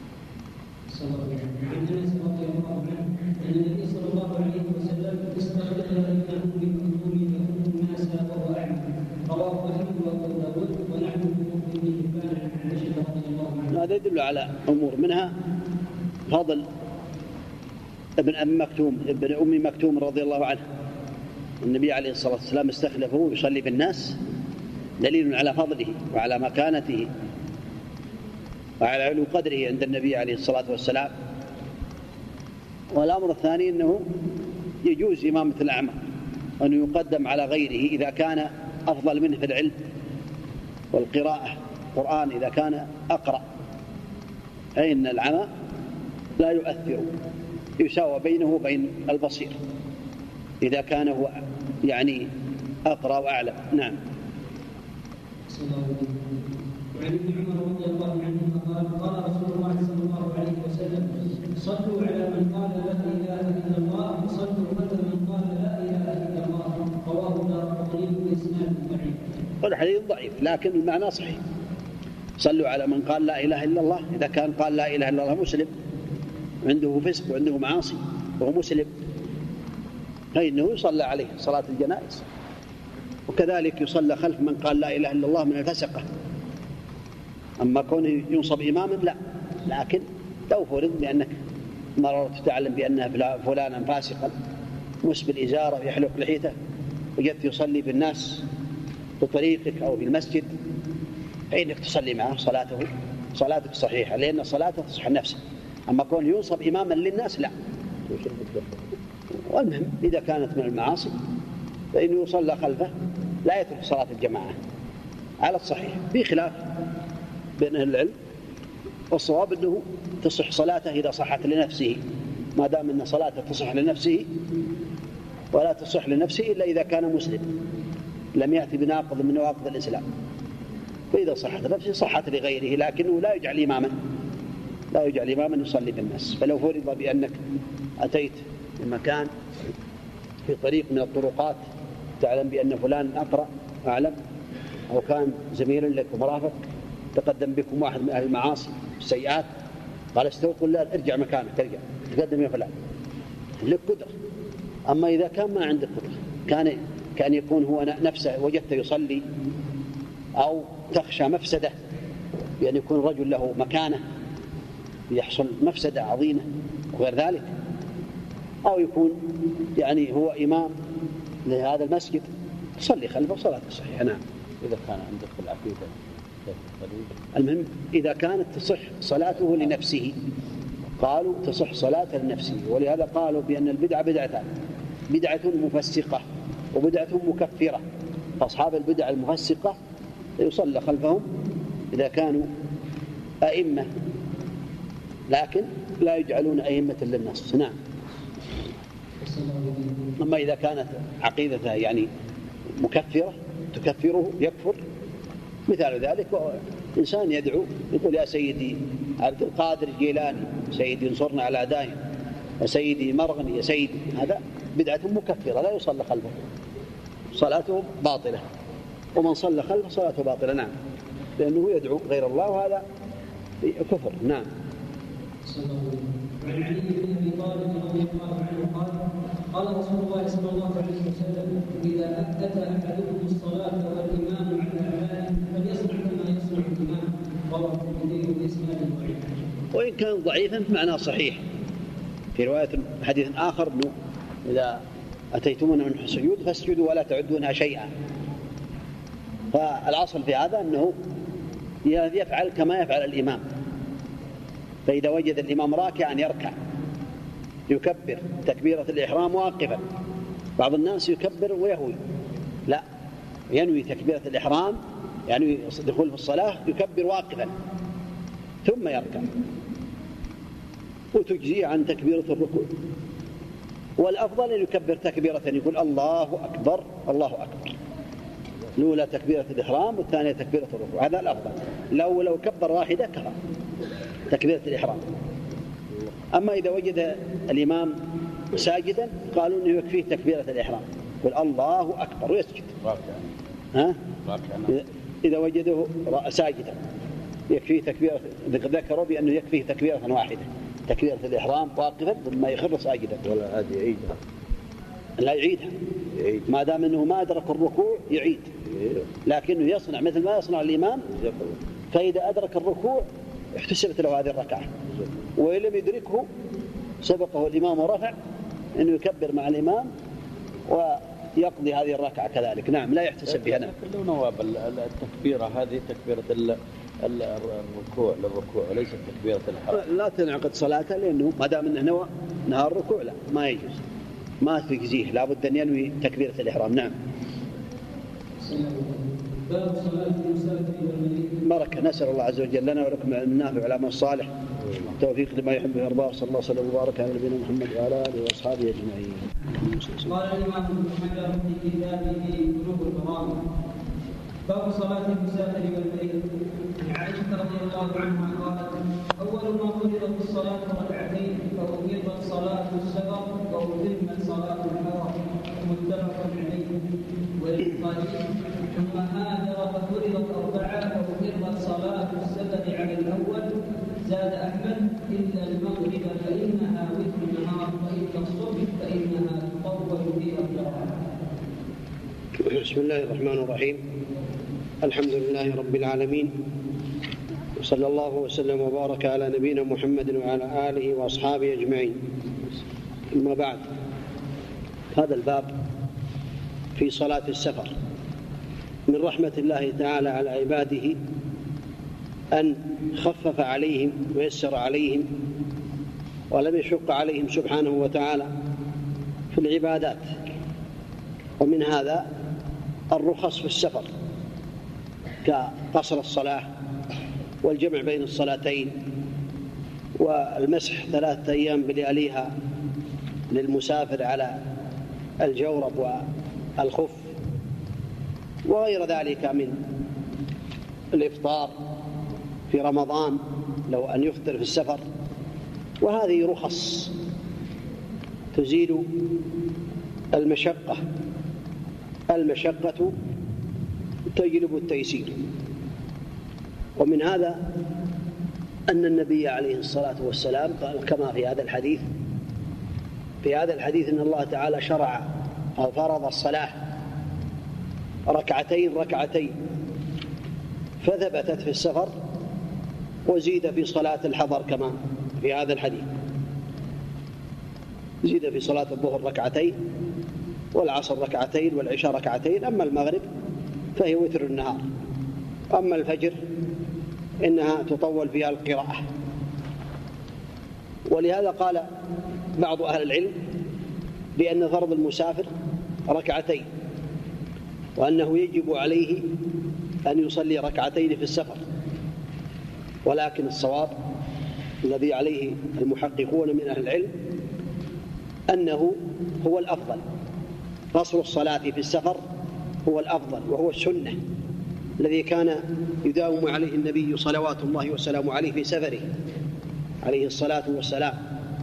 عن انس رضي الله عنه ان النبي صلى الله عليه وسلم استخدم ابنه بمنظور يؤم الناس وهو اعمى، رواه احمد وابو داود ونحن بن حبان عن عائشه رضي الله عنها. هذا يدل على امور، منها فضل ابن ام مكتوم ابن ام مكتوم رضي الله عنه، النبي عليه الصلاه والسلام استخلفه يصلي بالناس، دليل على فضله وعلى مكانته وعلى علو قدره عند النبي عليه الصلاة والسلام. والأمر الثاني أنه يجوز إمامة الأعمى أنه يقدم على غيره إذا كان أفضل منه في العلم والقراءة القرآن، إذا كان أقرأ، أي أن العمى لا يؤثر، يساوى بينه وبين البصير إذا كان هو يعني أقرأ وأعلم. نعم. وعن ابن عمر رضي الله عنهما قال قال رسول الله صلى الله عليه وسلم صلوا على من قال لا اله الا الله وصلوا على من قال لا اله الا الله، رواه الدارقطني باسناد ضعيف. والحديث ضعيف لكن المعنى صحيح. صلوا على من قال لا اله الا الله، اذا كان قال لا اله الا الله مسلم عنده فسق وعنده معاصي وهو مسلم فإنه يصلى عليه صلاة الجنائز، وكذلك يصلى خلف من قال لا اله الا الله من الفسقة. أما كونه ينصب إماما لا، لكن لو فرض بأنك مررت تعلم بأن فلانا فاسقا مسبل إزاره يحلق لحيته وجدت يصلي بالناس بطريقك أو في المسجد فإنك تصلي معه صلاته صلاتك صحيحة، لأن صلاته تصح نفسه. أما كونه ينصب إماما للناس لا. والمهم إذا كانت من المعاصي فإنه يصلى خلفه لا يترك صلاة الجماعة على الصحيح، بخلاف بين أهل العلم، والصواب أنه تصح صلاته إذا صحت لنفسه، ما دام أن صلاته تصح لنفسه، ولا تصح لنفسه إلا إذا كان مسلم لم يأتي بناقض من نواقض الإسلام، فإذا صحت لنفسه صحت لغيره، لكنه لا يجعل إماما لا يجعل إماما يصلي بالناس. فلو فرض بأنك أتيت المكان في طريق من الطرقات تعلم بأن فلان أقرأ أعلم، أو كان زميل لك ومرافق تقدم بكم واحد من أهل المعاصي السيئات قال استووا، قل لا ارجع مكانك، ارجع تقدم يا فلان، لك قدرة. أما إذا كان ما عندك قدرة، كان كان يكون هو نفسه وجدته يصلي، أو تخشى مفسدة بأن يكون رجل له مكانة يحصل مفسدة عظيمة وغير ذلك، أو يكون يعني هو إمام لهذا المسجد تصلي خلفه صلاة صحيحة. نعم. إذا كان عندك العقيدة المهم إذا كانت تصح صلاته لنفسه، قالوا تصح صلاة لنفسه، ولهذا قالوا بأن البدعة بدعتان، بدعة مفسقة وبدعة مكفرة. فأصحاب البدع المفسقة يصلى خلفهم إذا كانوا أئمة، لكن لا يجعلون أئمة للنص. نعم. أما إذا كانت عقيدته يعني مكفرة تكفره يكفر، مثال ذلك إنسان يدعو يقول يا سيدي عبد القادر الجيلاني، سيدي انصرنا على أعدائهم، يا سيدي مرغني، يا سيدي، هذا بدعة مكفرة لا يصلى خلفه، صلاته باطلة، ومن صلى خلفه صلاته باطلة. نعم، لأنه يدعو غير الله، وهذا كفر. نعم. وعن علي بن ابي طالب رضي الله عنه قال قال رسول الله صلى الله عليه وسلم اذا اتى احدكم الصلاه والامام على اعمال فليصنع كما يصنع الامام. رواه الترمذي باسناد ضعيف. وان كان ضعيفا فمعناه صحيح. في روايه حديث اخر انه اذا اتيتمون من السجود فاسجدوا ولا تعدونها شيئا. فالاصل في هذا انه يفعل كما يفعل الامام. فإذا وجد الإمام راكعا يركع يكبر تكبيرة الإحرام واقفا. بعض الناس يكبر ويهوي، لا، ينوي تكبيرة الإحرام يعني دخول في الصلاة يكبر واقفا ثم يركع، وتجزي عن تكبيرة الركوع. والأفضل أن يكبر تكبيرة يقول الله أكبر الله أكبر، الأولى تكبيرة الإحرام والثانية تكبيرة الركوع، هذا الأفضل. لو لو كبر واحدة كفى تكبيرة الإحرام. أما إذا وجد الإمام ساجدا قالوا أنه يكفيه تكبيرة الإحرام، يقول الله أكبر ويسجد. ها؟ إذا وجده ساجدا يكفيه تكبيرة، ذكروا بأنه يكفيه تكبيرة واحدة تكبيرة الإحرام واقفا ثم يخر ساجدا. ولا هذه يعيدها؟ لا يعيدها، ما دام أنه ما أدرك الركوع يعيد، لكنه يصنع مثل ما يصنع الإمام. فإذا أدرك الركوع احتسبت له هذه الركعة، وإن لم يدركه سبقه الإمام ورفع أنه يكبر مع الإمام ويقضي هذه الركعة كذلك. نعم، لا يحتسب بها. نعم. كل نواب التكبيرة هذه تكبيرة الركوع للركوع وليست تكبيرة الحرم. لا تنعقد صلاته، لأنه ما دام أنه نوى نهى الركوع لا ما يجوز، ما تجزيه، لابد أن ينوي تكبيرة الإحرام. نعم. باب صلاة المسافر والمريض. بركة. نسأل الله عز وجل لنا ولكم العلم النافع والعمل الصالح، توفيق لما يحب ويرضاه. صلى الله وسلم وبارك على نبينا محمد وعلى آله وأصحابه أجمعين. قال الإمام ابن حجر في كتابه بلوغ المرام باب صلاة المسافر والمريض. عن عائشة رضي الله عنها قالت أول ما فرضت الصلاة ركعتين فأقيمت صلاة السفر وأتمت صلاة الحضر متفق عليه. وللبخاري ثم هاجر ففرضت أربعة فأقيمت صلاة السفر على الأول. زاد أحمد إلا المغرب فإنها وتر النهار وإلا الصبح فإنها تطول في أربعة. بسم الله الرحمن الرحيم. الحمد لله رب العالمين، وصلى الله وسلم وبارك على نبينا محمد وعلى آله وأصحابه أجمعين. أما بعد، هذا الباب في صلاة السفر. من رحمة الله تعالى على عباده أن خفف عليهم ويسر عليهم ولم يشق عليهم سبحانه وتعالى في العبادات. ومن هذا الرخص في السفر كقصر الصلاة والجمع بين الصلاتين والمسح ثلاثة أيام بلياليها للمسافر على الجورب والخف وغير ذلك من الإفطار في رمضان لو أن يفطر في السفر. وهذه رخص تزيل المشقة، المشقة تجلب التيسير. ومن هذا أن النبي عليه الصلاة والسلام قال كما في هذا الحديث في هذا الحديث أن الله تعالى شرع أو فرض الصلاة ركعتين ركعتين فثبتت في السفر، وزيد في صلاة الحضر كما في هذا الحديث، زيد في صلاة الظهر ركعتين والعصر ركعتين والعشاء ركعتين. أما المغرب فهي وتر النهار. أما الفجر إنها تطول فيها القراءة. ولهذا قال بعض أهل العلم بأن فرض المسافر ركعتين، وأنه يجب عليه أن يصلي ركعتين في السفر. ولكن الصواب الذي عليه المحققون من أهل العلم أنه هو الأفضل، قصر الصلاة في السفر هو الأفضل وهو السنة الذي كان يداوم عليه النبي صلوات الله وسلامه عليه في سفره عليه الصلاة والسلام.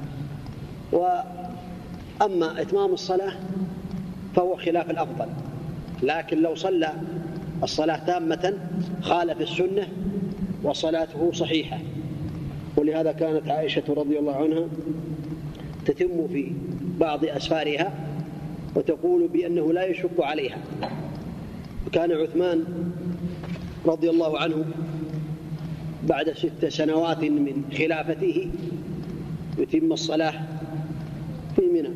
وأما إتمام الصلاة فهو خلاف الأفضل، لكن لو صلى الصلاة تامة خالف السنة وصلاته صحيحة ولهذا كانت عائشة رضي الله عنها تتم في بعض أسفارها وتقول بأنه لا يشق عليها. وكان عثمان رضي الله عنه بعد ست سنوات من خلافته يتم الصلاة في منى،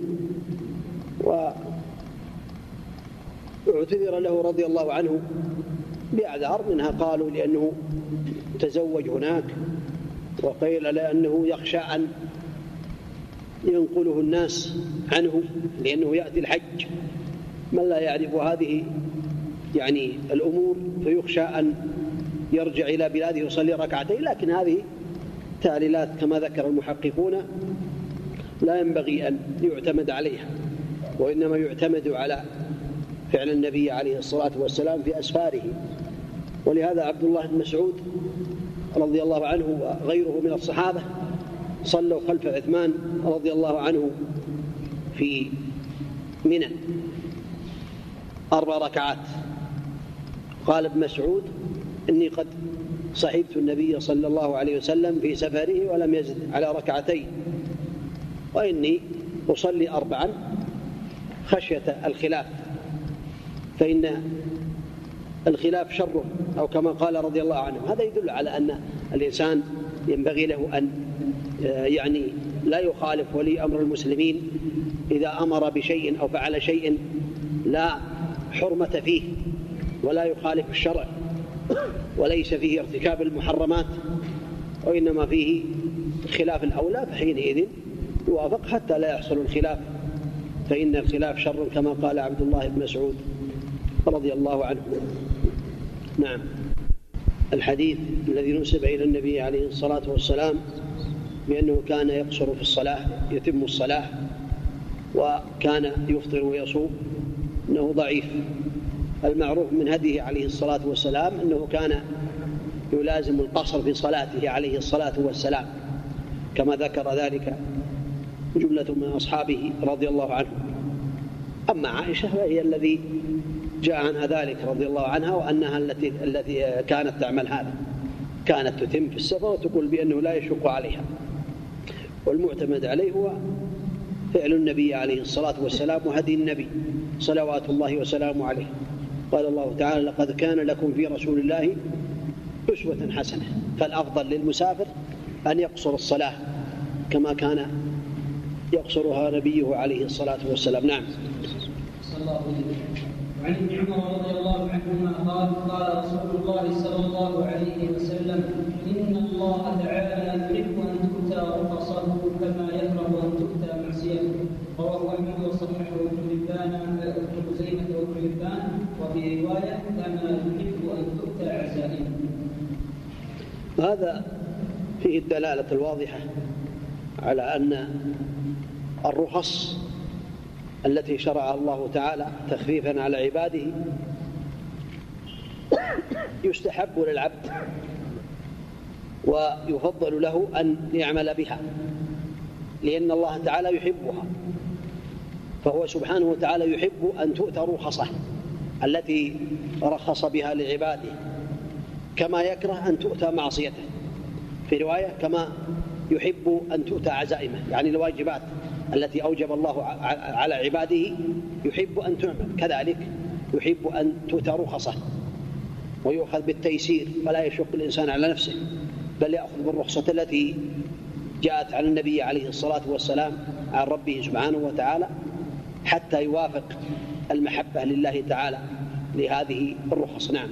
واعتذر له رضي الله عنه بأعذار، منها قالوا لأنه تزوج هناك، وقيل لأنه يخشى أن ينقله الناس عنه لأنه يأتي الحج من لا يعرف هذه يعني الأمور فيخشى أن يرجع إلى بلاده ويصلي ركعتين. لكن هذه تعليلات كما ذكر المحققون لا ينبغي أن يعتمد عليها، وإنما يعتمد على فعل النبي عليه الصلاة والسلام في أسفاره. ولهذا عبد الله بن مسعود رضي الله عنه وغيره من الصحابة صلوا خلف عثمان رضي الله عنه في منى أربع ركعات. قال ابن مسعود: إني قد صحبت النبي صلى الله عليه وسلم في سفره ولم يزد على ركعتين، وإني أصلي أربعا خشية الخلاف، فإن الخلاف شر، أو كما قال رضي الله عنه. هذا يدل على أن الإنسان ينبغي له أن يعني لا يخالف ولي أمر المسلمين إذا أمر بشيء أو فعل شيء لا حرمة فيه ولا يخالف الشرع وليس فيه ارتكاب المحرمات، وإنما فيه خلاف الأولى، فحينئذ يوافق حتى لا يحصل الخلاف، فإن الخلاف شر كما قال عبد الله بن مسعود رضي الله عنه. نعم. الحديث الذي نسب إلى النبي عليه الصلاة والسلام بأنه كان يقصر في الصلاة يتم الصلاة وكان يفطر ويصوم أنه ضعيف. المعروف من هديه عليه الصلاة والسلام أنه كان يلازم القصر في صلاته عليه الصلاة والسلام، كما ذكر ذلك جملة من أصحابه رضي الله عنه. أما عائشة فهي الذي جاء عنها ذلك رضي الله عنها، وأنها التي التي كانت تعمل هذا، كانت تتم في السفر وتقول بأنه لا يشق عليها. والمعتمد عليه هو فعل النبي عليه الصلاة والسلام وهدي النبي صلوات الله وسلامه عليه. قال الله تعالى: لقد كان لكم في رسول الله أسوة حسنة. فالأفضل للمسافر أن يقصر الصلاة كما كان يقصرها نبيه عليه الصلاة والسلام. نعم. صلى الله عليه وسلم. وعن ابن عمر رضي الله عنهما قال: قال رسول الله صلى الله عليه وسلم: إن الله تعالى يحب أن تؤتى رخصه كما يكره أن تؤتى معصيته. رواه أحمد وصححه ابن حبان ابن خزيمة وابن حبان، وفي رواية: كما يحب أن تؤتى عزائمه. هذا فيه الدلالة الواضحة على أن الرخص التي شرعها الله تعالى تخفيفا على عباده يستحب للعبد ويفضل له أن يعمل بها، لأن الله تعالى يحبها، فهو سبحانه وتعالى يحب أن تؤتى رخصه التي رخص بها لعباده، كما يكره أن تؤتى معصيته. في رواية: كما يحب أن تؤتى عزائمه، يعني الواجبات التي أوجب الله على عباده يحب أن تعمل، كذلك يحب أن تؤتى رخصه ويؤخذ بالتيسير، ولا يشق الإنسان على نفسه، بل يأخذ بالرخصة التي جاءت عن النبي عليه الصلاة والسلام عن ربه سبحانه وتعالى، حتى يوافق المحبة لله تعالى لهذه الرخص. نعم.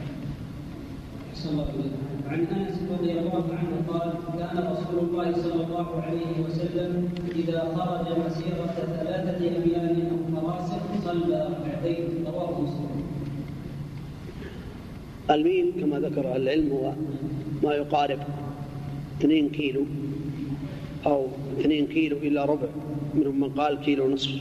عن أنس رضي الله عنه قال: كان رسول الله صلى الله عليه وسلم إذا خرج مسيرة ثلاثة أميال أو فراسخ صلى ركعتين. رواه مسلم. الميل كما ذكر العلم هو ما يقارب اثنين كيلو أو اثنين كيلو إلا ربع، منهم من قال كيلو نصف.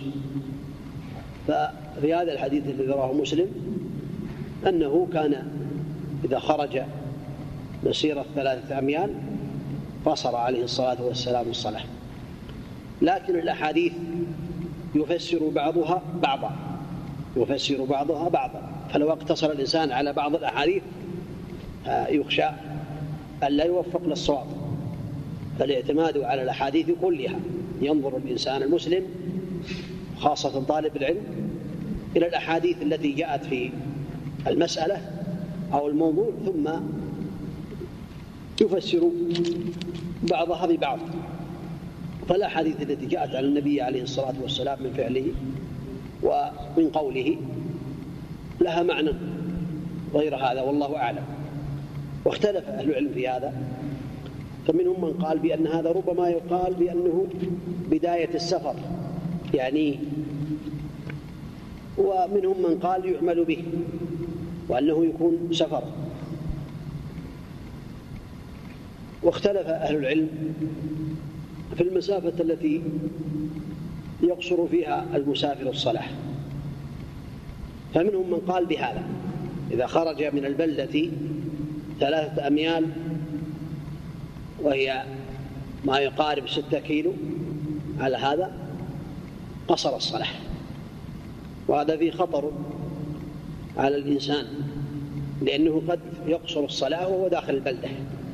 ففي هذا الحديث الذي رواه مسلم أنه كان إذا خرج مسيرة ثلاثة أميال قصر عليه الصلاة والسلام الصلاة. لكن الأحاديث يفسر بعضها بعضا يفسر بعضها بعضا فلو اقتصر الإنسان على بعض الأحاديث يخشى أن لا يوفق للصواب، فالاعتماد على الأحاديث كلها، ينظر الإنسان المسلم خاصة طالب العلم إلى الأحاديث التي جاءت في المسألة أو الموضوع، ثم يفسر بعضها ببعض. فالأحاديث التي جاءت عن النبي عليه الصلاة والسلام من فعله ومن قوله لها معنى غير هذا، والله أعلم. واختلف أهل العلم في هذا، فمنهم من قال بأن هذا ربما يقال بأنه بداية السفر يعني، ومنهم من قال يعمل به وأنه يكون سفر. واختلف أهل العلم في المسافة التي يقصر فيها المسافر الصلاة، فمنهم من قال بهذا: إذا خرج من البلدة ثلاثة أميال وهي ما يقارب ستة كيلو، على هذا قصر الصلاة، وهذا فيه خطر على الإنسان، لأنه قد يقصر الصلاة وهو داخل البلدة.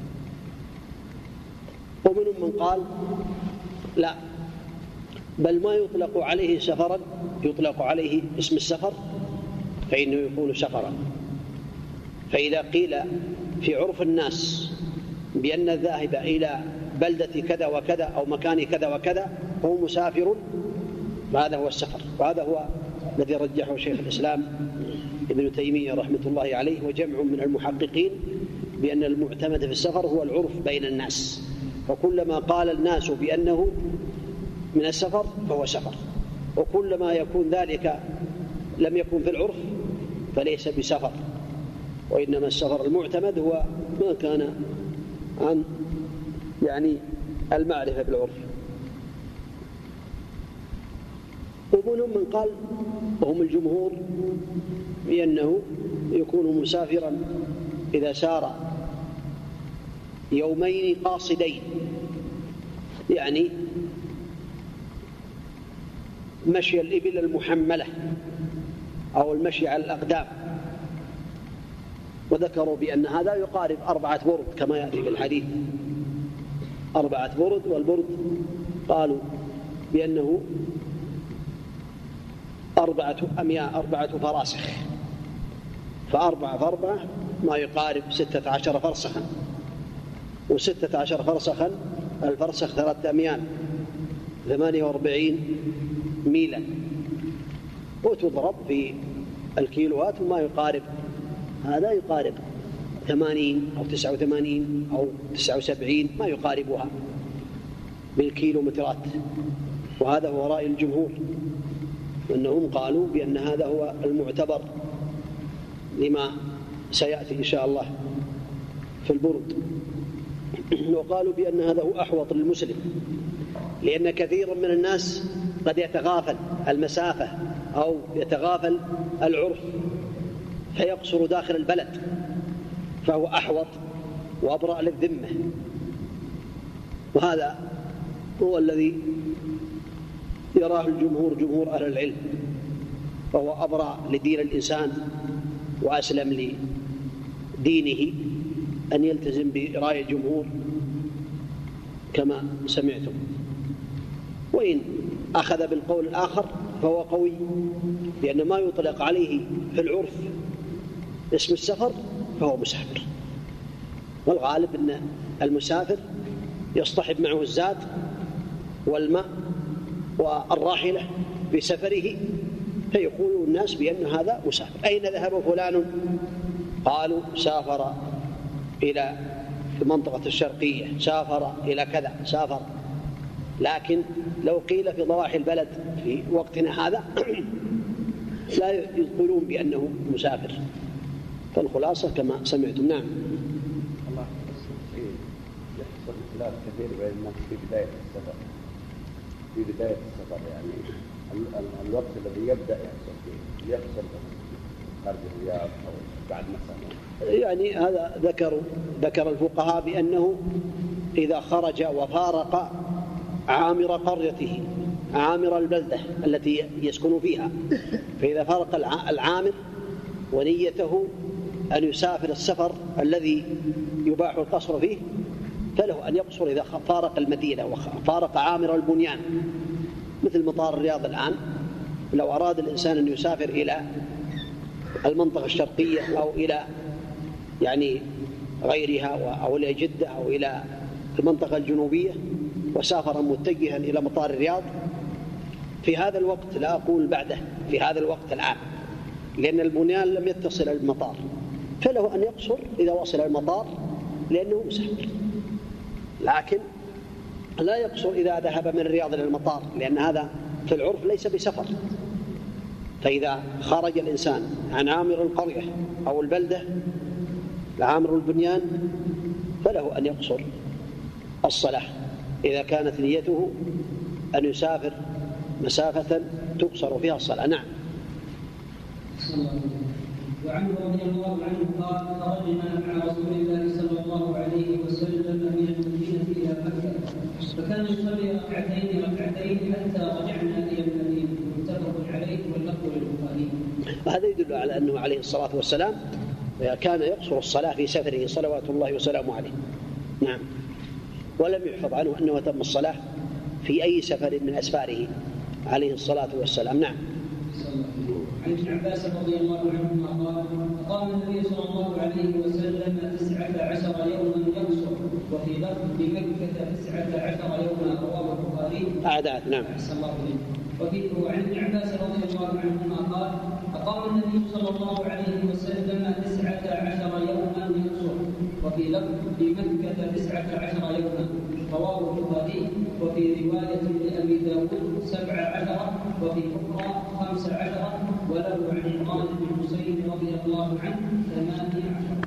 ومنهم من قال لا، بل ما يطلق عليه سفرا يطلق عليه اسم السفر فإنه يكون سفرا. فإذا قيل في عرف الناس بأن الذاهب إلى بلدة كذا وكذا أو مكان كذا وكذا هو مسافر، فهذا هو السفر. وهذا هو الذي رجحه شيخ الإسلام ابن تيمية رحمة الله عليه وجمع من المحققين، بأن المعتمد في السفر هو العرف بين الناس، فكلما قال الناس بأنه من السفر فهو سفر، وكلما يكون ذلك لم يكن في العرف فليس بسفر. وإنما السفر المعتمد هو ما كان عن يعني المعرفة بالعرف. ومنهم من قال وهم الجمهور بأنه يكون مسافرا إذا سار يومين قاصدين، يعني مشي الإبل المحملة أو المشي على الأقدام. وذكروا بأن هذا يقارب أربعة برد كما يأتي بالحديث، أربعة برد. والبرد قالوا بأنه أربعة أمياء أربعة فراسخ، فأربعة فأربعة ما يقارب ستة عشر فرسخا، وستة عشر فرسخا الفرسخ ثلاثة أميال ثمانية وأربعين ميلا، وتضرب في الكيلوات وما يقارب هذا يقارب ثمانين أو تسعة وثمانين أو تسعة وسبعين، ما يقاربها بالكيلومترات. وهذا هو رأي الجمهور، أنهم قالوا بأن هذا هو المعتبر لما سيأتي إن شاء الله في البرد. وقالوا بأن هذا هو أحوط للمسلم، لأن كثير من الناس قد يتغافل المسافة أو يتغافل العرف فيقصر داخل البلد، فهو أحوط وأبرأ للذمة. وهذا هو الذي يراه الجمهور جمهور أهل العلم، فهو أبرأ لدين الإنسان وأسلم لدينه أن يلتزم برأي الجمهور كما سمعتم. وإن أخذ بالقول الآخر فهو قوي، لأن ما يطلق عليه في العرف اسم السفر فهو مسافر. والغالب أن المسافر يصطحب معه الزاد والماء والراحلة في سفره، فيقول الناس بأن هذا مسافر. أين ذهب فلان؟ قالوا سافر إلى المنطقة الشرقية، سافر إلى كذا، سافر. لكن لو قيل في ضواحي البلد في وقتنا هذا لا يقولون بأنه مسافر. فالخلاصة كما سمعتم. نعم. الله يحصل خلاف كثير بين الناس في بداية السفر، في بداية السفر يعني الوقت الذي يبدأ يحصل فيه، يحصل خارج الرياض أو بعد مثلا، يعني هذا ذكر ذكر الفقهاء بأنه إذا خرج وفارق عامر قريته، عامر البلدة التي يسكن فيها، فإذا فارق العامر ونيته أن يسافر السفر الذي يباح القصر فيه، فله أن يقصر إذا فارق المدينة وفارق عامر البنيان، مثل مطار الرياض الآن. لو أراد الإنسان أن يسافر إلى المنطقة الشرقية أو إلى يعني غيرها أو إلى جدة أو إلى المنطقة الجنوبية وسافر متجها إلى مطار الرياض في هذا الوقت، لا أقول بعده، في هذا الوقت الآن، لأن البنيان لم يتصل المطار، فله أن يقصر إذا وصل المطار لأنه مسافر، لكن لا يقصر إذا ذهب من الرياض إلى المطار، لأن هذا في العرف ليس بسفر. فإذا خرج الإنسان عن عامر القرية أو البلدة لعامر البنيان فله أن يقصر الصلاة إذا كانت نيته أن يسافر مسافة تقصر فيها الصلاة. نعم. وعنه رضي الله عنه قال: خرجنا مع رسول الله صلى الله عليه وسلم من المدينة إلى مكة، فكان يصلي ركعتين ركعتين حتى رجعنا إلى المدينة، متفق عليه واللفظ للبخاري. هذا يدل على أنه عليه الصلاة والسلام كان يقصر الصلاة في سفره صلوات الله وسلامه عليه. نعم. ولم يحفظ عنه أنه تم الصلاة في أي سفر من أسفاره عليه الصلاة والسلام. نعم. عن ابن عباس رضي الله عنهما قال: قام النبي صلى الله عليه وسلم تسعة عشر يوما يقصر، وفي لفظ بمكة تسعة عشر يوما، رواه البخاري. أعداد. نعم. وفي عن ابن عباس رضي الله عنهما قال: أقام النبي صلى الله عليه وسلم تسعة عشر يوما يقصر، وفي لفظ بمكة تسعة عشر يوما، رواه البخاري. وفي رواية لأبي داود سبع عشر، وفي أخرى خمس عشر، وله عن عمران بن حسين رضي الله عنه ثمانية عشر.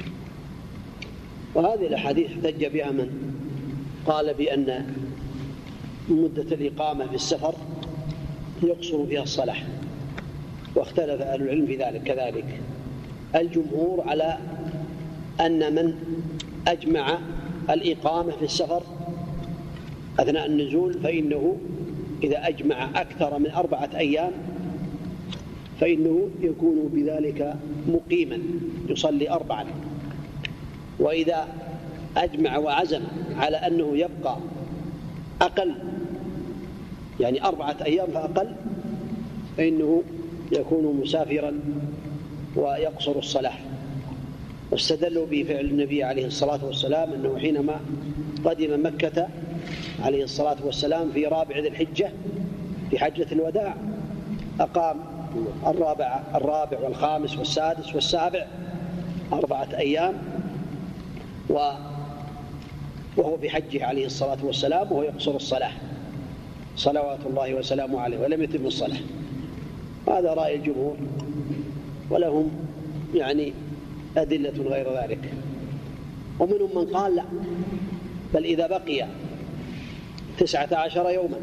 وهذه الأحاديث احتج بها من قال بأن مدة الإقامة في السفر يقصر فيها الصلاة، واختلف أهل العلم في ذلك كذلك. الجمهور على أن من أجمع الإقامة في السفر أثناء النزول فإنه إذا أجمع أكثر من أربعة أيام فإنه يكون بذلك مقيما يصلي أربعا، وإذا أجمع وعزم على أنه يبقى أقل يعني أربعة أيام فأقل فإنه يكون مسافرا ويقصر الصلاة. واستدلوا بفعل النبي عليه الصلاة والسلام أنه حينما قدم مكة عليه الصلاة والسلام في رابع ذي الحجة في حجة الوداع أقام الرابع, الرابع والخامس والسادس والسابع أربعة أيام وهو في حجه عليه الصلاة والسلام وهو يقصر الصلاة صلوات الله وسلامه عليه ولم يتم الصلاة. هذا رأي الجمهور، ولهم يعني أدلة غير ذلك. ومنهم من قال لا، بل إذا بقي تسعة عشر يوما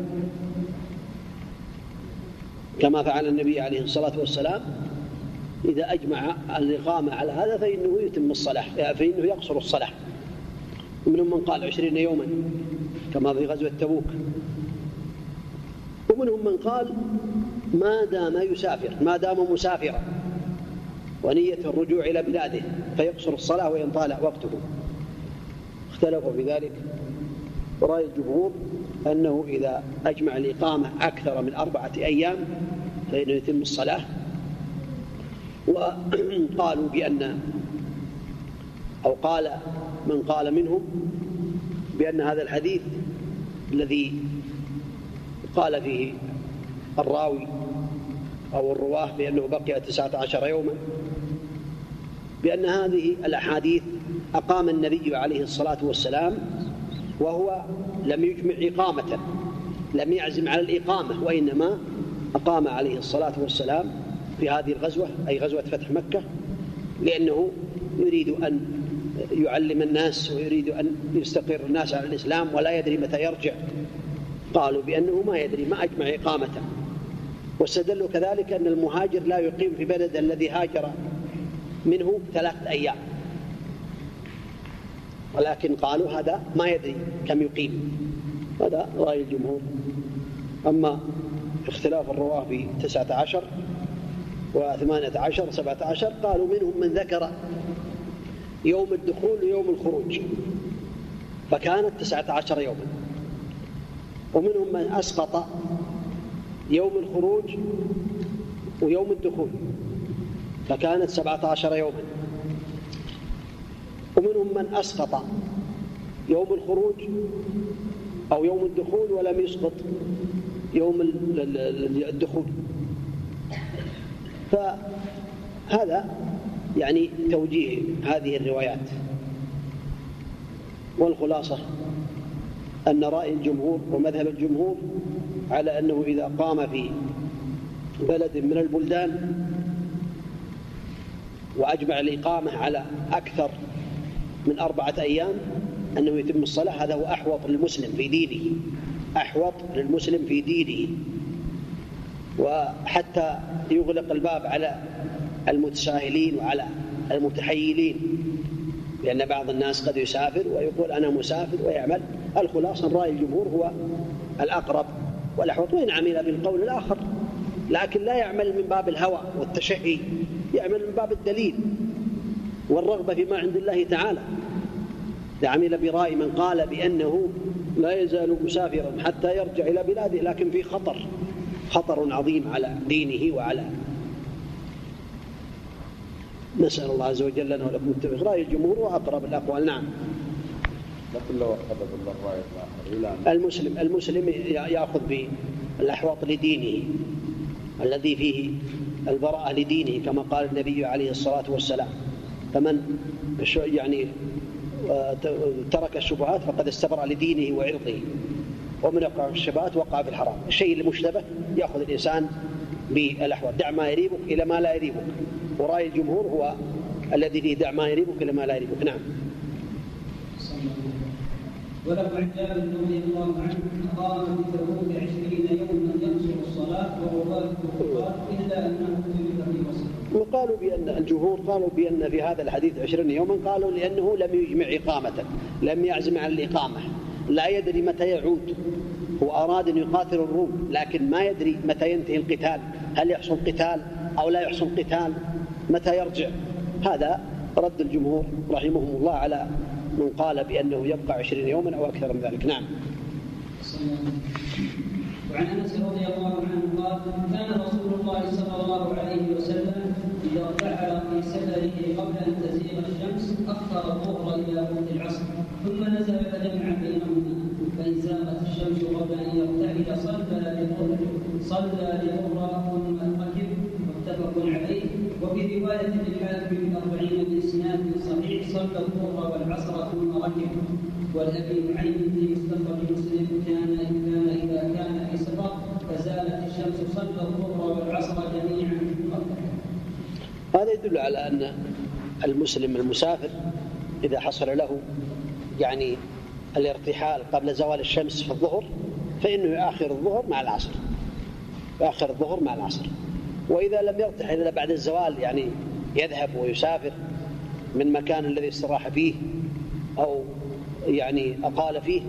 كما فعل النبي عليه الصلاة والسلام إذا أجمع الإقامة على هذا فإنه يتم الصلاة، فإنه يقصر الصلاة. ومنهم من قال عشرين يوما كما في غزوة تبوك. ومنهم من قال ما دام يسافر ما دام مسافرا ونية الرجوع إلى بلاده فيقصر الصلاة وإن طال وقته. اختلفوا في ذلك، ورأي الجمهور أنه إذا أجمع الإقامة أكثر من أربعة أيام فإنه يتم الصلاة. وقالوا بأن أو قال من قال منهم بأن هذا الحديث الذي قال فيه الراوي أو الرواه بأنه بقي تسعة عشر يوما بأن هذه الأحاديث أقام النبي عليه الصلاة والسلام وهو لم يجمع إقامة، لم يعزم على الإقامة، وإنما أقام عليه الصلاة والسلام في هذه الغزوة أي غزوة فتح مكة لأنه يريد أن يعلم الناس ويريد أن يستقر الناس على الإسلام ولا يدري متى يرجع. قالوا بأنه ما يدري ما أجمع إقامته. واستدلوا كذلك أن المهاجر لا يقيم في بلد الذي هاجر منه ثلاثة أيام، ولكن قالوا هذا ما يدري كم يقيم. هذا رأي الجمهور. أما اختلاف الرواه في تسعة عشر وثمانية عشر سبعة عشر قالوا منهم من ذكر يوم الدخول ويوم الخروج، فكانت تسعة عشر يوما. ومنهم من أسقط يوم الخروج ويوم الدخول فكانت سبعة عشر يوما. ومنهم من أسقط يوم الخروج أو يوم الدخول ولم يسقط يوم الدخول. فهذا يعني توجيه هذه الروايات. والخلاصة أن رأي الجمهور ومذهب الجمهور على أنه إذا قام في بلد من البلدان وأجمع الإقامة على أكثر من أربعة أيام أنه يتم الصلاة. هذا هو أحوط للمسلم في دينه، أحوط للمسلم في دينه. وحتى يغلق الباب على المتساهلين وعلى المتحيلين، لأن بعض الناس قد يسافر ويقول أنا مسافر ويعمل. الخلاصة رأي الجمهور هو الأقرب والأحوط، وإن عمل بالقول الآخر، لكن لا يعمل من باب الهوى والتشهي، يعمل من باب الدليل والرغبة فيما عند الله تعالى. يعمل برأي من قال بأنه لا يزال مسافرا حتى يرجع إلى بلاده، لكن في خطر خطر عظيم على دينه وعلى. نسأل الله عز وجل لنا ولكم التوفيق. رأي الجمهور وأقرب الأقوال. نعم. لكن لو أخذ بالله رأي الآخر المسلم المسلم يأخذ بالأحوط لدينه الذي فيه البراءة لدينه، كما قال النبي عليه الصلاة والسلام: فمن يعني ترك الشبهات فقد استبرأ لدينه وعرضه، ومن يقع في الشبهات وقع في الحرام. الشيء المشتبه يأخذ الإنسان بالأحوال. دع ما يريبك إلى ما لا يريبك. ورأي الجمهور هو الذي فيه دع ما يريبك إلى ما لا يريبك. نعم. ولو عن جابر رضي الله عنه قام في تبوك عشرين يوما يقصر الصلاة ورواه البخاري إلا أنه اختلف في وصفه. وقالوا بأن الجمهور قالوا بأن في هذا الحديث عشرين يوما، قالوا لأنه لم يجمع إقامة، لم يعزم على الإقامة، لا يدري متى يعود. هو أراد أن يقاتل الروم لكن ما يدري متى ينتهي القتال، هل يحصل قتال أو لا يحصل قتال، متى يرجع. هذا رد الجمهور رحمهم الله على من قال بأنه يبقى عشرين يوما أو أكثر من ذلك. نعم. وعن أنس رضي الله عنه قال: كان رسول الله صلى الله عليه وسلم إذا ارتحل في سفره قبل أن تزيغ الشمس أخر الظهر إلى وقت العصر، ثم نزل فجمع بينهما، فإن زاغت الشمس قبل أن يرتحل صلى لظهر صلى لظهر ثم ركب. متفق عليه. وفي رواية للحاكم الأربعين بإسناد صحيح: صلى الظهر والعصر ثم ركب. والأبي نعيم في مستخرج مسلم: كان كان إذا كان في سفر فزالت الشمس صلى الظهر والعصر جميعا. هذا يدل على أن المسلم المسافر إذا حصل له يعني الارتحال قبل زوال الشمس في الظهر فإنه يؤخر الظهر مع العصر، يؤخر الظهر مع العصر. وإذا لم يرتحل إلا بعد الزوال، يعني يذهب ويسافر من مكان الذي استراح فيه أو يعني أقال فيه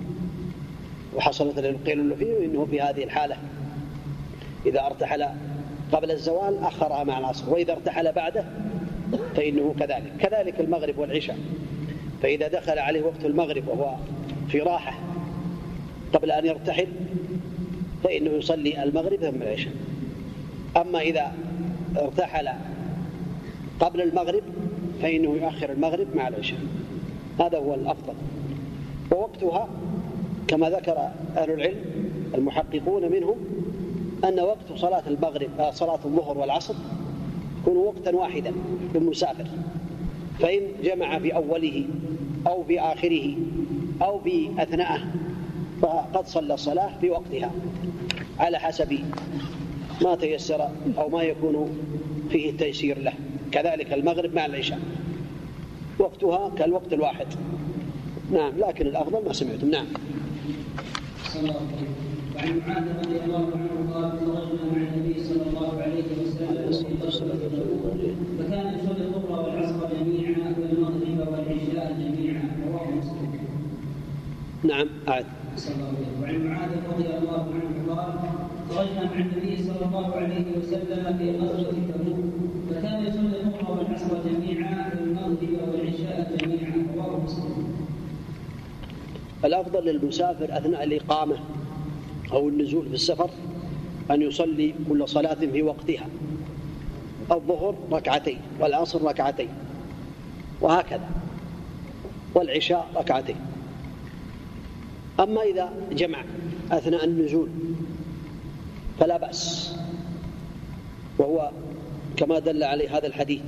وحصلت القيلولة فيه، إنه في هذه الحالة إذا ارتحل قبل الزوال أخرها مع العصر، وإذا ارتحل بعده فإنه كذلك. كذلك المغرب والعشاء، فإذا دخل عليه وقت المغرب وهو في راحة قبل أن يرتحل فإنه يصلي المغرب ثم العشاء. أما إذا ارتحل قبل المغرب فإنه يؤخر المغرب مع العشاء، هذا هو الأفضل. ووقتها كما ذكر أهل العلم المحققون منهم أن وقت صلاة المغرب صلاة الظهر والعصر يكون وقتا واحدا للمسافر، فإن جمع في أوله أو في آخره أو في أثناءه فقد صلى الصلاة في وقتها على حسب ما تيسر أو ما يكون فيه التيسير له. كذلك المغرب مع العشاء وقتها كالوقت الواحد. نعم، لكن الأفضل ما سمعتم. نعم. وعن معاذ رضي الله عنه قال: خرجنا مع النبي صلى الله عليه وسلم في غزوة تبوك فكان يصلي الظهر والعصر جميعا والمغرب والعشاء جميعا. رواه مسلم. نعم. أعد. وعن معاذ رضي الله عنه قال: خرجنا مع النبي صلى الله عليه وسلم في غزوة تبوك فكان يصلي الظهر والعصر جميعا والمغرب والعشاء جميعا. رواه مسلم. الأفضل للمسافر أثناء الإقامة أو النزول في السفر أن يصلي كل صلاة في وقتها، الظهر ركعتين والعصر ركعتين وهكذا، والعشاء ركعتين. أما إذا جمع أثناء النزول فلا بأس، وهو كما دل عليه هذا الحديث.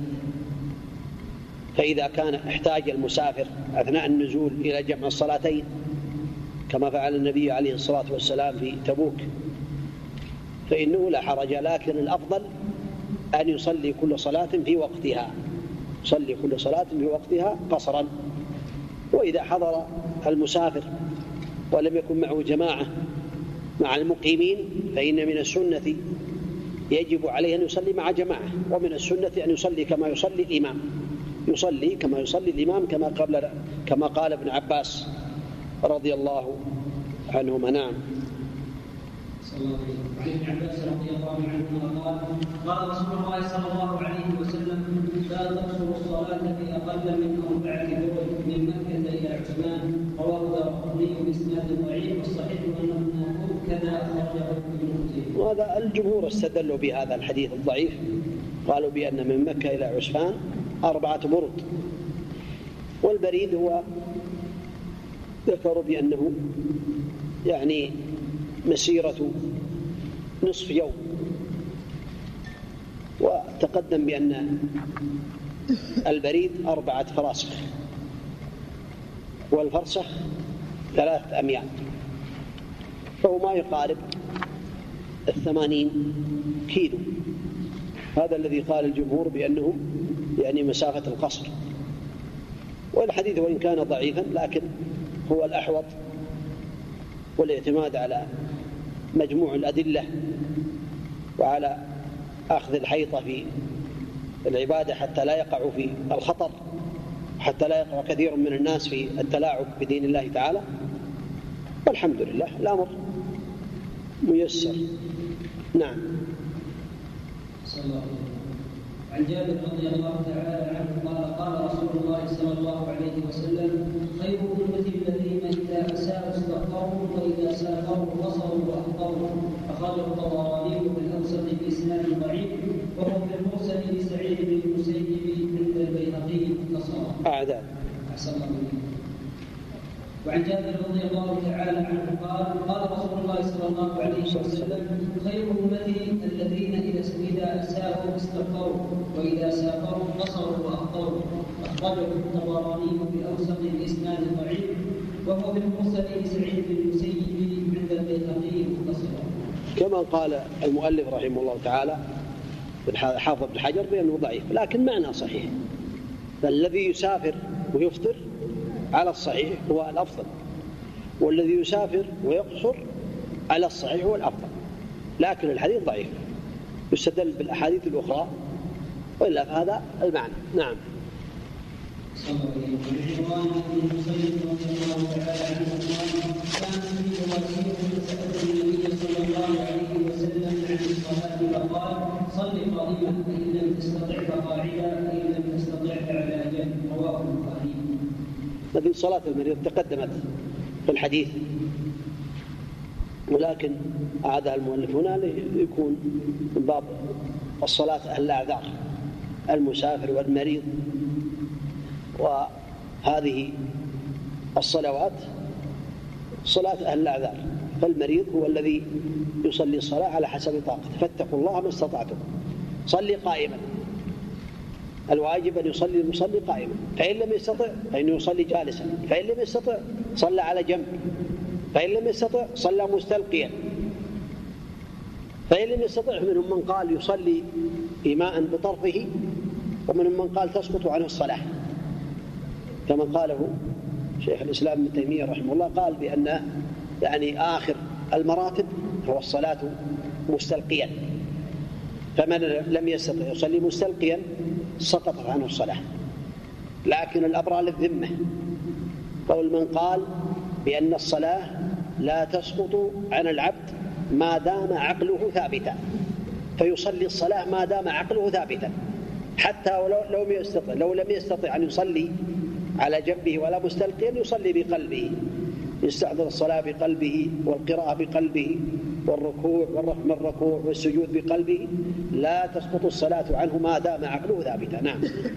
فإذا كان احتاج المسافر أثناء النزول إلى جمع الصلاتين كما فعل النبي عليه الصلاة والسلام في تبوك فإنه لا حرج، لكن الأفضل أن يصلي كل صلاة في وقتها، يصلي كل صلاة في وقتها قصرا. وإذا حضر المسافر ولم يكن معه جماعة مع المقيمين فإن من السنة يجب عليه أن يصلي مع جماعة، ومن السنة أن يصلي كما يصلي الإمام، يصلي كما يصلي الإمام كما قبل كما قال ابن عباس رضي الله عنهما. نعم. عن ابن عباس رضي الله عنهما قال قال رسول الله صلى الله عليه وسلم لا تقصر الصلاة في أقل من أربعة برد من مكة إلى عثمان، رواه الدارقطني بإسناد ضعيف، والصحيح أنه موقوف كذا أخرجه ابن كثير. وهذا الجمهور استدلوا بهذا الحديث الضعيف، قالوا بأن من مكة إلى عثمان أربعة برد، والبريد هو ذكروا بأنه يعني مسيرة نصف يوم، وتقدم بأن البريد أربعة فراسخ والفرسخ ثلاثة أميال، فهو ما يقارب الثمانين كيلو. هذا الذي قال الجمهور بأنه يعني مسافة القصر. والحديث وإن كان ضعيفا لكن هو الأحوط، والاعتماد على مجموع الأدلة وعلى أخذ الحيطة في العبادة حتى لا يقع في الخطر، حتى لا يقع كثير من الناس في التلاعب بدين الله تعالى. والحمد لله الأمر ميسر. نعم. عن جابر رضي الله تعالى عنه قال قال رسول الله صلى الله عليه وسلم خير أمتي الذين إذا أساءوا استغفروا وإذا سافروا قصروا وأخطروا، أخرجه الطبراني بالأوسط بإسناد ضعيف، وهو في المرسل لسعيد بن المسيب عند البيهقي مختصرا. أعداد. أحسن الله. وعن جابر رضي الله تعالى عنه قال قال رسول الله صلى الله عليه وسلم خير أمتي الذين إذا أساءوا استغفروا وإذا سافروا قصروا وأخطروا، أخرجه الطبراني بالأوسط بإسناد ضعيف، وهو بالمرسل لسعيد بن المسيب عند البيهقي مختصرا. كما قال المؤلف رحمه الله تعالى حافظ بن حجر بأنه ضعيف، لكن معنى صحيح. فالذي يسافر ويفطر على الصحيح هو الأفضل، والذي يسافر ويقصر على الصحيح هو الأفضل، لكن الحديث ضعيف يستدل بالأحاديث الأخرى، وإلا فهذا المعنى. نعم. صلى الله عليه وسلم. عن عمران بن حصين رضي الله تعالى عنه قال كان في مواسير سألت النبي صلى الله عليه وسلم عن الصلاة فقال صل قائما فإن لم تستطع فقاعدا فإن لم تستطع فعلى جنب، رواه البخاري. هذه صلاة المريض تقدمت في الحديث، ولكن أعادها المؤلف هنا ليكون من باب الصلاة أهل الأعذار، المسافر والمريض. وهذه الصلوات صلاة أهل الأعذار، فالمريض هو الذي يصلي الصلاة على حسب طاقته، فاتقوا الله ما استطعتم. صلي قائما، الواجب أن يصلي المصلي قائما، فإن لم يستطع فإنه يصلي جالسا، فإن لم يستطع صلى على جنب، فإن لم يستطع صلى مستلقيا، فإن لم يستطع منهم من قال يصلي إيماء بطرفه، ومنهم من قال تسقط عنه الصلاة، كما قاله شيخ الإسلام ابن تيمية رحمه الله، قال بأن يعني آخر المراتب هو الصلاة مستلقيا، فمن لم يستطع يصلي مستلقيا سقطت عنه الصلاة. لكن الأبرى للذمة قول من قال بأن الصلاة لا تسقط عن العبد ما دام عقله ثابتا، فيصلي الصلاة ما دام عقله ثابتا، حتى لو لم يستطع لو لم يستطع أن يصلي على جنبه ولا مستلقيا يصلي بقلبه، يستحضر الصلاة بقلبه والقراءة بقلبه والركوع والرفع من الركوع والسجود بقلبه لا تسقط الصلاة عنه ما دام عقله ثابتا. نعم.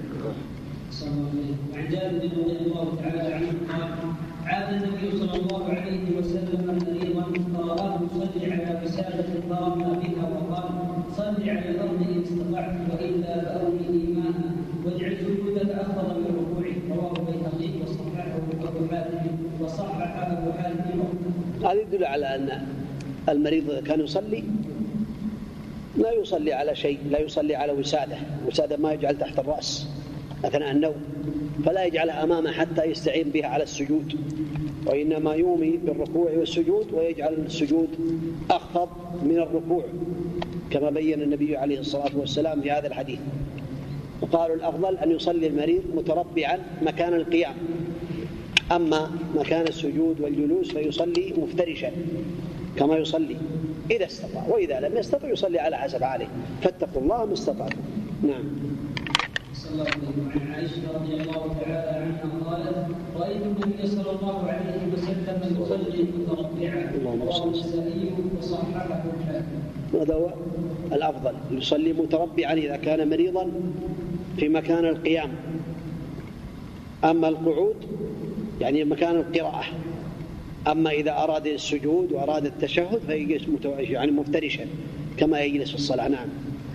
وعن جابر رضي الله تعالى عنه قال: عاد النبي صلى الله عليه وسلم مريضا فرآه يصلي على وسادة فرمى بها وقال: صل على الأرض إن استطعت وإلا فأرني إيمانا واجعل سجودك أفضل من ركوعك. رواه البيهقي وصححه أبو حاتم وصحح أبو حاتم. هذا يدل على أن المريض كان يصلي لا يصلي على شيء، لا يصلي على وسادة، وسادة ما يجعل تحت الرأس أثناء النوم، فلا يجعلها أمامه حتى يستعين بها على السجود، وإنما يومي بالركوع والسجود ويجعل السجود أخفض من الركوع كما بين النبي عليه الصلاة والسلام في هذا الحديث. وقالوا الأفضل أن يصلي المريض متربعا مكان القيام، أما مكان السجود والجلوس فيصلي مفترشا كما يصلي إذا استطاع، وإذا لم يستطع يصلي على حسب حاله، فاتقوا الله ما استطعتم. نعم. صلى الله عليه وسلم. عن عائشة رضي الله تعالى عنها قالت: رأيت النبي صلى الله عليه وسلم يصلي متربعا. رواه النسائي وصححه الحاكم. هذا هو الأفضل، يصلي متربعا إذا كان مريضا في مكان القيام. أما القعود يعني مكان القراءة، أما إذا أراد السجود وأراد التشهد فيجلس يعني مفترشا كما يجلس في الصلاة. نعم.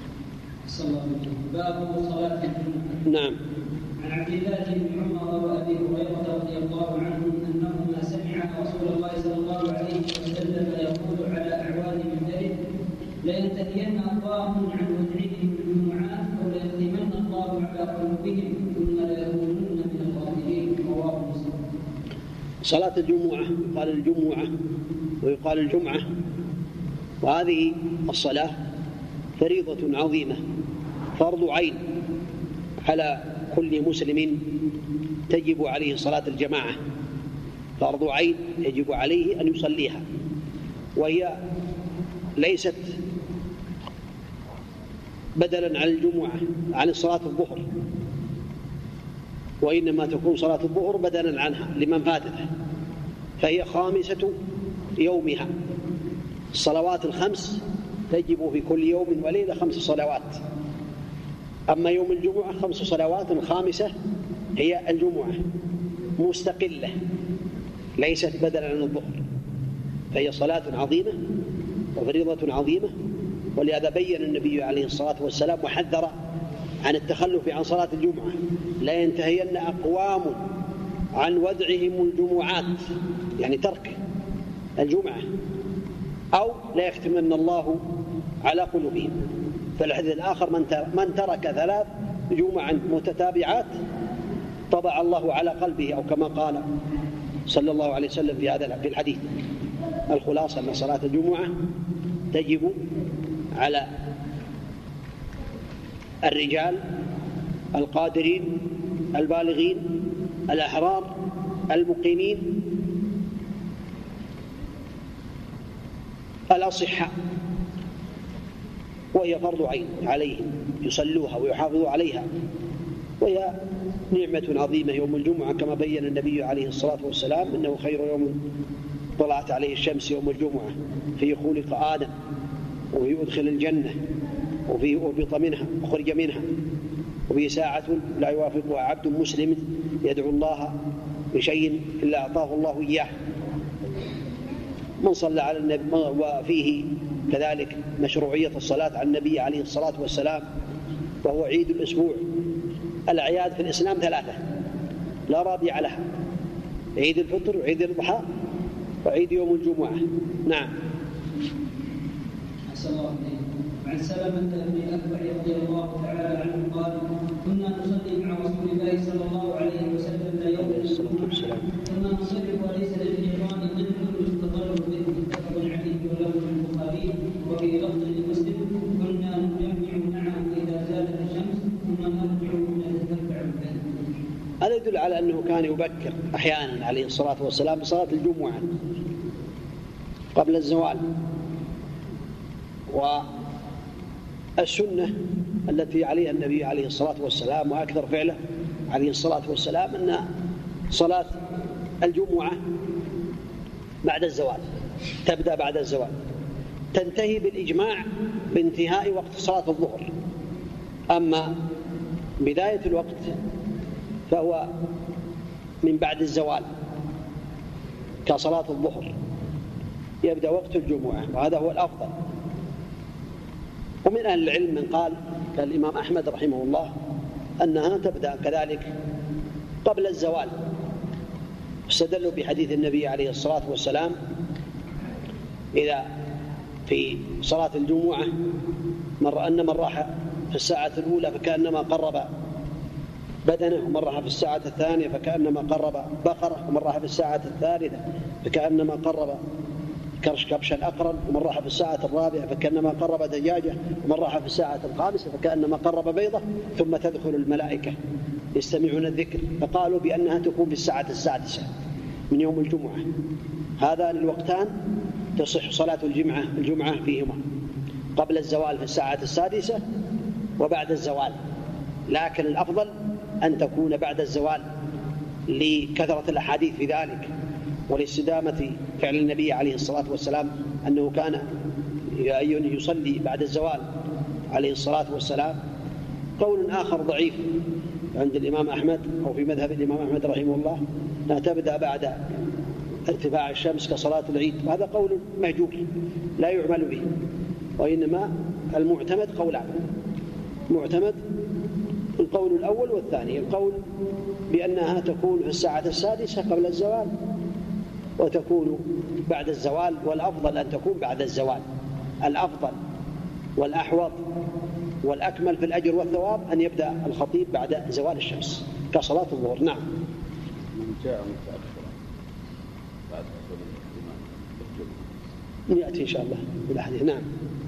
باب صلاة الجمعة. نعم. عن عبد الله بن عمر وأبي هريرة رضي الله عنهم أنهما سمعا رسول الله صلى الله عليه وسلم يقول على أعواد منبره: لينتهين أقوام عن ودعهم الجمعات أو ليختمن الله على قلوبهم ثم ليكونن من الغافلين. رواه مسلم. صلاة الجمعة يقال الجمعة ويقال الجمعة، وهذه الصلاة فريضة عظيمة، فرض عين على كل مسلم تجب عليه صلاة الجماعة، فرض عين يجب عليه أن يصليها، وهي ليست بدلا عن الجمعة عن صلاة الظهر، وإنما تكون صلاة الظهر بدلا عنها لمن فاتته، فهي خامسة يومها. الصلوات الخمس تجب في كل يوم وليلة خمس صلوات، أما يوم الجمعة خمس صلوات خامسة هي الجمعة مستقلة ليست بدلا عن الظهر، فهي صلاة عظيمة وفريضة عظيمة. ولهذا بين النبي عليه الصلاة والسلام وحذر عن التخلف عن صلاة الجمعة: لا ينتهين أقوام عن ودعهم الجمعات، يعني ترك الجمعة، أو لا يختمن الله على قلوبهم. فالحديث الآخر: من ترك ثلاث جمع متتابعات طبع الله على قلبه، أو كما قال صلى الله عليه وسلم في هذا في الحديث. الخلاصة أن صلاة الجمعة تجب على الرجال القادرين البالغين الأحرار المقيمين الأصحاء، وهي فرض عين عليهم يصلوها ويحافظوا عليها، وهي نعمة عظيمة يوم الجمعة كما بين النبي عليه الصلاة والسلام: إنه خير يوم طلعت عليه الشمس يوم الجمعة، فيه خلق آدم وفيه أدخل الجنة وفيه أهبط منها وخرج منها، وفيه ساعة لا يوافقها عبد مسلم يدعو الله بشيء إلا أعطاه الله إياه. من صلى على النبي، وفيه كذلك مشروعية الصلاة على النبي عليه الصلاة والسلام، وهو عيد الأسبوع. الأعياد في الإسلام ثلاثة لا رابع لها: عيد الفطر وعيد الأضحى وعيد يوم الجمعة. نعم. عن سلمة بن الأكوع رضي الله تعالى عنه قال: كنا نصلي مع رسول الله صلى الله عليه وسلم يوم الجمعة كنا نصلي وليس للشيطان ظل يستظل به، متفق عليه وله البخاري. وفي لفظ لمسلم: كنا نجمع معه إذا زالت الشمس ثم نرجع نتتبع الليل. هذا يدل على أنه كان يبكر أحيانا عليه الصلاة والسلام بصلاة الجمعة قبل الزوال. والسنة التي عليها النبي عليه الصلاة والسلام وأكثر فعله عليه الصلاة والسلام أن صلاة الجمعة بعد الزوال، تبدأ بعد الزوال، تنتهي بالإجماع بانتهاء وقت صلاة الظهر. أما بداية الوقت فهو من بعد الزوال كصلاة الظهر، يبدأ وقت الجمعة، وهذا هو الأفضل. ومن أهل العلم من قال كالإمام أحمد رحمه الله أنها تبدأ كذلك قبل الزوال، استدلوا بحديث النبي عليه الصلاة والسلام إذا في صلاة الجمعة مر أن من راح في الساعة الأولى فكأنما قرب بدنه، ومن راح في الساعة الثانية فكأنما قرب بقرة، ومن راح في الساعة الثالثة فكأنما قرب كرش كبش الأقرن، ومن راح في الساعة الرابعة فكأنما قرب دجاجة، ومن راح في الساعة الخامسة فكأنما قرب بيضة، ثم تدخل الملائكة يستمعون الذكر، فقالوا بأنها تكون في الساعة السادسة من يوم الجمعة. هذان الوقتان تصح صلاة الجمعة الجمعة فيهما، قبل الزوال في الساعة السادسة وبعد الزوال، لكن الأفضل أن تكون بعد الزوال لكثرة الأحاديث في ذلك، ولاستدامة فعل النبي عليه الصلاة والسلام أنه كان يصلي بعد الزوال عليه الصلاة والسلام. قول آخر ضعيف عند الإمام أحمد أو في مذهب الإمام أحمد رحمه الله لا تبدأ بعد ارتفاع الشمس كصلاة العيد، وهذا قول مهجور لا يعمل به، وإنما المعتمد قولان، معتمد القول الأول والثاني، القول بأنها تكون في الساعة السادسة قبل الزوال وتكون بعد الزوال، والأفضل أن تكون بعد الزوال. الأفضل والأحوط والأكمل في الأجر والثواب أن يبدأ الخطيب بعد زوال الشمس كصلاة الظهر. نعم. من جاء متأخرا بعد الإمام يأتي إن شاء الله بالأحاديث. نعم.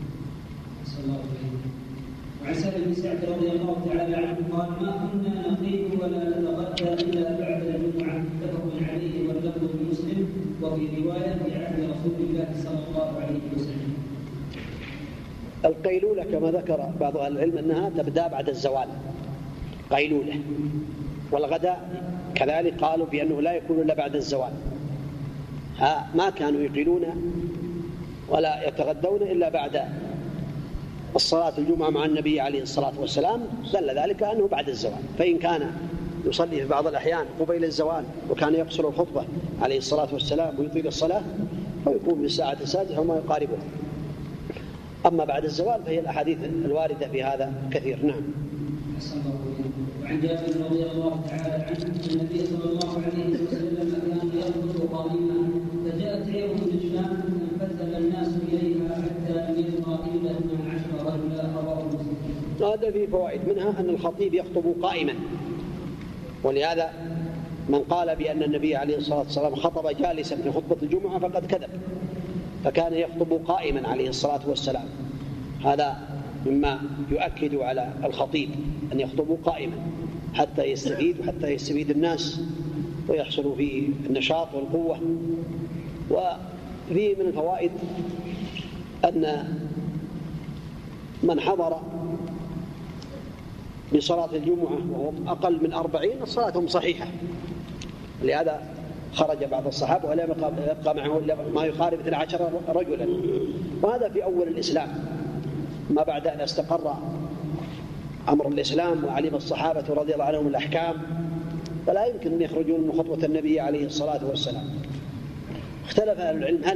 وعن سهل بن سعد رضي الله تعالى عنه قال: ما كنا نقيم ولا نتغدى إلا بعد الجمعة، متفق عليه واللفظ لمسلم، وفي رواية في عهد رسول الله صلى الله عليه وسلم. القيلولة كما ذكر بعض أهل العلم أنها تبدأ بعد الزوال قيلولة، والغداء كذلك قالوا بأنه لا يكون إلا بعد الزوال. ها ما كانوا يقيلون ولا يتغدون إلا بعد الصلاة الجمعة مع النبي عليه الصلاة والسلام، دل ذلك أنه بعد الزوال. فإن كان يصلي في بعض الأحيان قبيل الزوال وكان يقصر الخطبة عليه الصلاة والسلام ويطيل الصلاة فيكون في الساعة السادسة وما يقاربه. أما بعد الزوال فهي الأحاديث الواردة في هذا كثير. نعم. وعن جابر رضي الله تعالى عنه أن النبي صلى الله عليه وسلم كان يخطب قائما، فجاءت عير من الشام فانفتل الناس إليها حتى لم يبق إلا اثنا عشر رجلا، رواه مسلم. هذا فيه فوائد، منها أن الخطيب يخطب قائما، ولهذا من قال بأن النبي عليه الصلاة والسلام خطب جالسا في خطبة الجمعة فقد كذب، فكان يخطب قائما عليه الصلاة والسلام. هذا مما يؤكد على الخطيب أن يخطب قائما حتى يستفيد وحتى يستفيد الناس ويحصل فيه النشاط والقوة. وفيه من الفوائد أن من حضر بصلاة الجمعة وهو أقل من أربعين صلاتهم صحيحة، لهذا خرج بعض الصحابة ولم يبقى معه ما يقارب اثنا عشر رجلا، وهذا في أول الإسلام. ما بعد أن استقر أمر الإسلام وعلم الصحابة رضي الله عنهم الأحكام فلا يمكن أن يخرجون من خطوة النبي عليه الصلاة والسلام. اختلف أهل العلم هل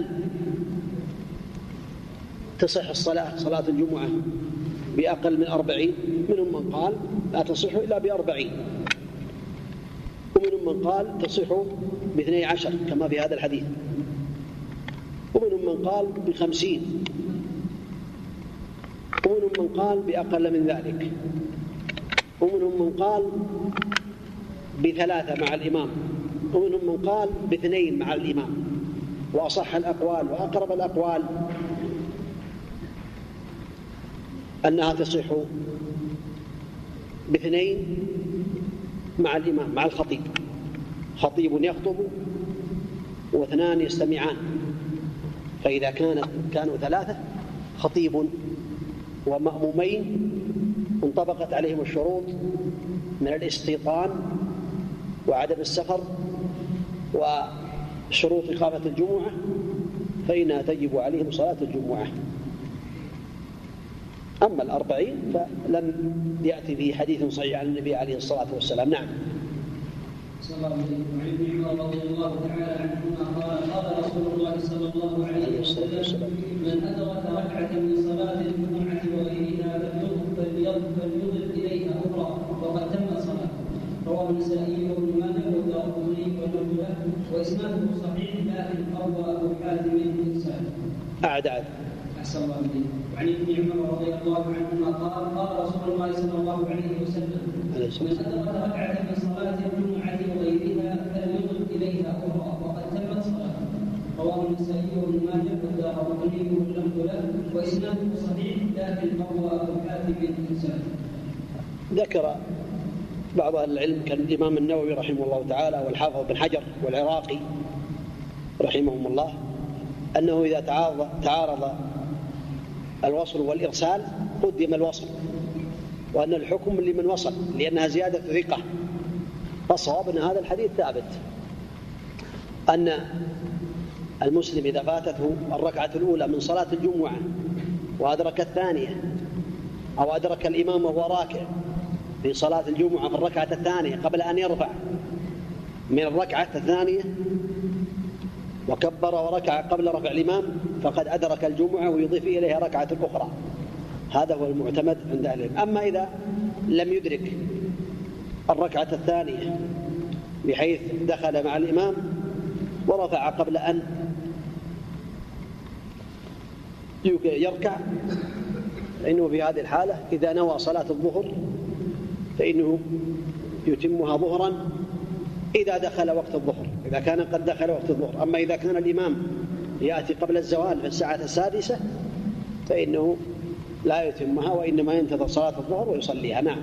تصح الصلاة صلاة الجمعة بأقل من أربعين؟ منهم من قال لا تصح إلا بأربعين، ومنهم من قال تصح باثني عشر كما في هذا الحديث، ومنهم من قال بخمسين، ومنهم من قال بأقل من ذلك، ومنهم من قال بثلاثة مع الإمام، ومنهم من قال باثنين مع الإمام. وأصح الأقوال وأقرب الأقوال أنها تصح باثنين مع الإمام مع الخطيب، خطيب يخطب واثنان يستمعان، فإذا كانت كانوا ثلاثة خطيب ومأمومين انطبقت عليهم الشروط من الاستيطان وعدم السفر شروط إقامة الجمعة فإنها تجب عليهم صلاة الجمعة. أما الأربعين فلم يأتي في حديث صحيح عن النبي عليه الصلاة والسلام. نعم. صلى الله عليه وسلم. عن ابن عمر رضي الله تعالى عنهما قال قال رسول الله صلى الله عليه وسلم من أدرك ركعة من صلاة الجمعة وغيرها فليضل إليها أخرى وقد تم صلاة. رواه النسائي وابن ماجه والدارقطني واللفظ له وإسناده صحيح لكن أروى أبو حاتم الإنسان. أعد أعد. أحسن الله إليك. وعن ابن عمر رضي الله عنهما قال قال رسول الله صلى الله عليه وسلم من أدرك ركعة من صلاة الجمعة وغيرها فليضل إليها أخرى وقد تمت صلاة. رواه النسائي وابن ماجه والدارقطني واللفظ له وإسناده صحيح لكن أروى أبو حاتم الإنسان. ذكر بعض أهل العلم كان الإمام النووي رحمه الله تعالى والحافظ بن حجر والعراقي رحمهم الله أنه إذا تعارض, تعارض الوصل والإرسال قدم الوصل، وأن الحكم لمن وصل لأنها زيادة ثقة. فالصواب أن هذا الحديث ثابت أن المسلم إذا فاتته الركعة الأولى من صلاة الجمعة وأدرك الثانية أو أدرك الإمام وهو راكع في صلاة الجمعة في الركعة الثانية قبل أن يرفع من الركعة الثانية وكبر وركع قبل رفع الإمام فقد أدرك الجمعة ويضيف إليها ركعة أخرى. هذا هو المعتمد عند أهل العلم. أما إذا لم يدرك الركعة الثانية بحيث دخل مع الإمام ورفع قبل أن يركع فإنه في هذه الحالة إذا نوى صلاة الظهر فإنه يتمها ظهرا إذا دخل وقت الظهر، إذا كان قد دخل وقت الظهر. أما إذا كان الإمام يأتي قبل الزوال في الساعة السادسة فإنه لا يتمها وإنما ينتظر صلاة الظهر ويصليها. نعم.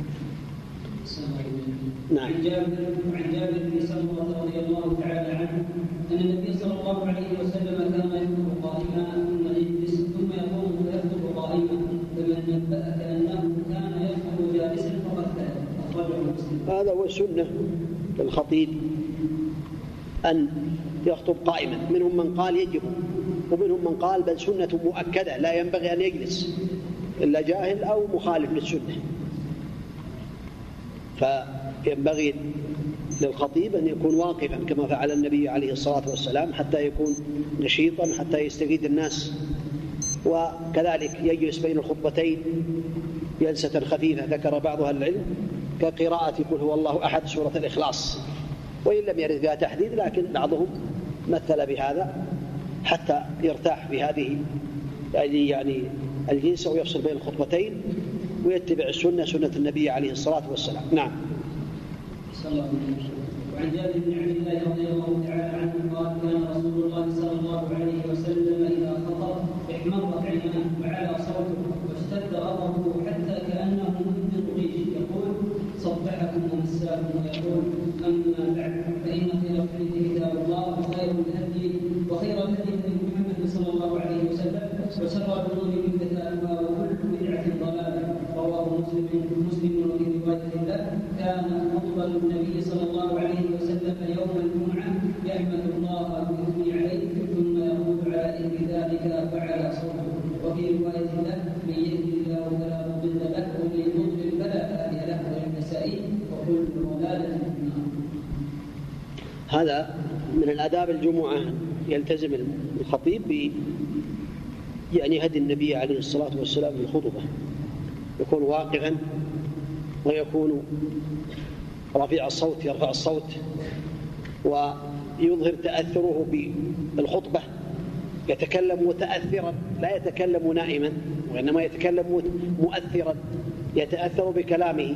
نعم. عن جابر عن جابر بن سمرة رضي الله تعالى عنه أن النبي صلى الله عليه وسلم كان يخطب قائما ثم يجلس ثم يقوم فيخطب قائما فمن نبأك أنه كان يخطب جالسا فقد كان. أخرجه مسلم. هذا هو السنة للخطيب أن يخطب قائما. منهم من قال يجب ومنهم من قال بل سنة مؤكدة لا ينبغي أن يجلس إلا جاهل أو مخالف للسنة. فينبغي للخطيب أن يكون واقفا كما فعل النبي عليه الصلاة والسلام حتى يكون نشيطا حتى يستفيد الناس، وكذلك يجلس بين الخطبتين جلسة خفيفة. ذكر بعض أهل العلم كقراءة قل هو الله أحد سورة الإخلاص، وإن لم يرد فيها تحديد لكن بعضهم مثل بهذا حتى يرتاح في هذه يعني الجلسة ويفصل بين الخطبتين ويتبع السنة سنة النبي عليه الصلاة والسلام. نعم. صلى الله عليه وسلم. وعن جابر بن عبد الله رضي الله تعالى عنه قال كان رسول الله صلى الله عليه وسلم إذا خطب احمرت عيناه وعلى صوته واشتد غضبه حتى كأنه منذر جيش يقول صبحكم ومساكم ويقول أما بعد فإن خير الحديث كتاب الله وخير الهدي وخير الهدي هدي محمد صلى الله عليه وسلم وشر الأمور محدثاتها وكل بدعة ضلالة. رواه مسلم مسلم وفي رواية له كان خطبة النبي صلى الله عليه وسلم يوم الجمعة يحمد الله ويثني عليه ثم يقول على إثر ذلك فعلى صوته. وفي رواية له من يهدي الله فلا مضل له ومن يضلل فلا هادي له. والنسائي وكل ضلالة في النار. هذا من الآداب الجمعة يلتزم الخطيب ب يعني هدي النبي عليه الصلاة والسلام بالخطبة، يكون واقفا ويكون رفيع الصوت يرفع الصوت ويظهر تأثره بالخطبة، يتكلم متأثرا لا يتكلم نائما وإنما يتكلم مؤثرا يتأثر بكلامه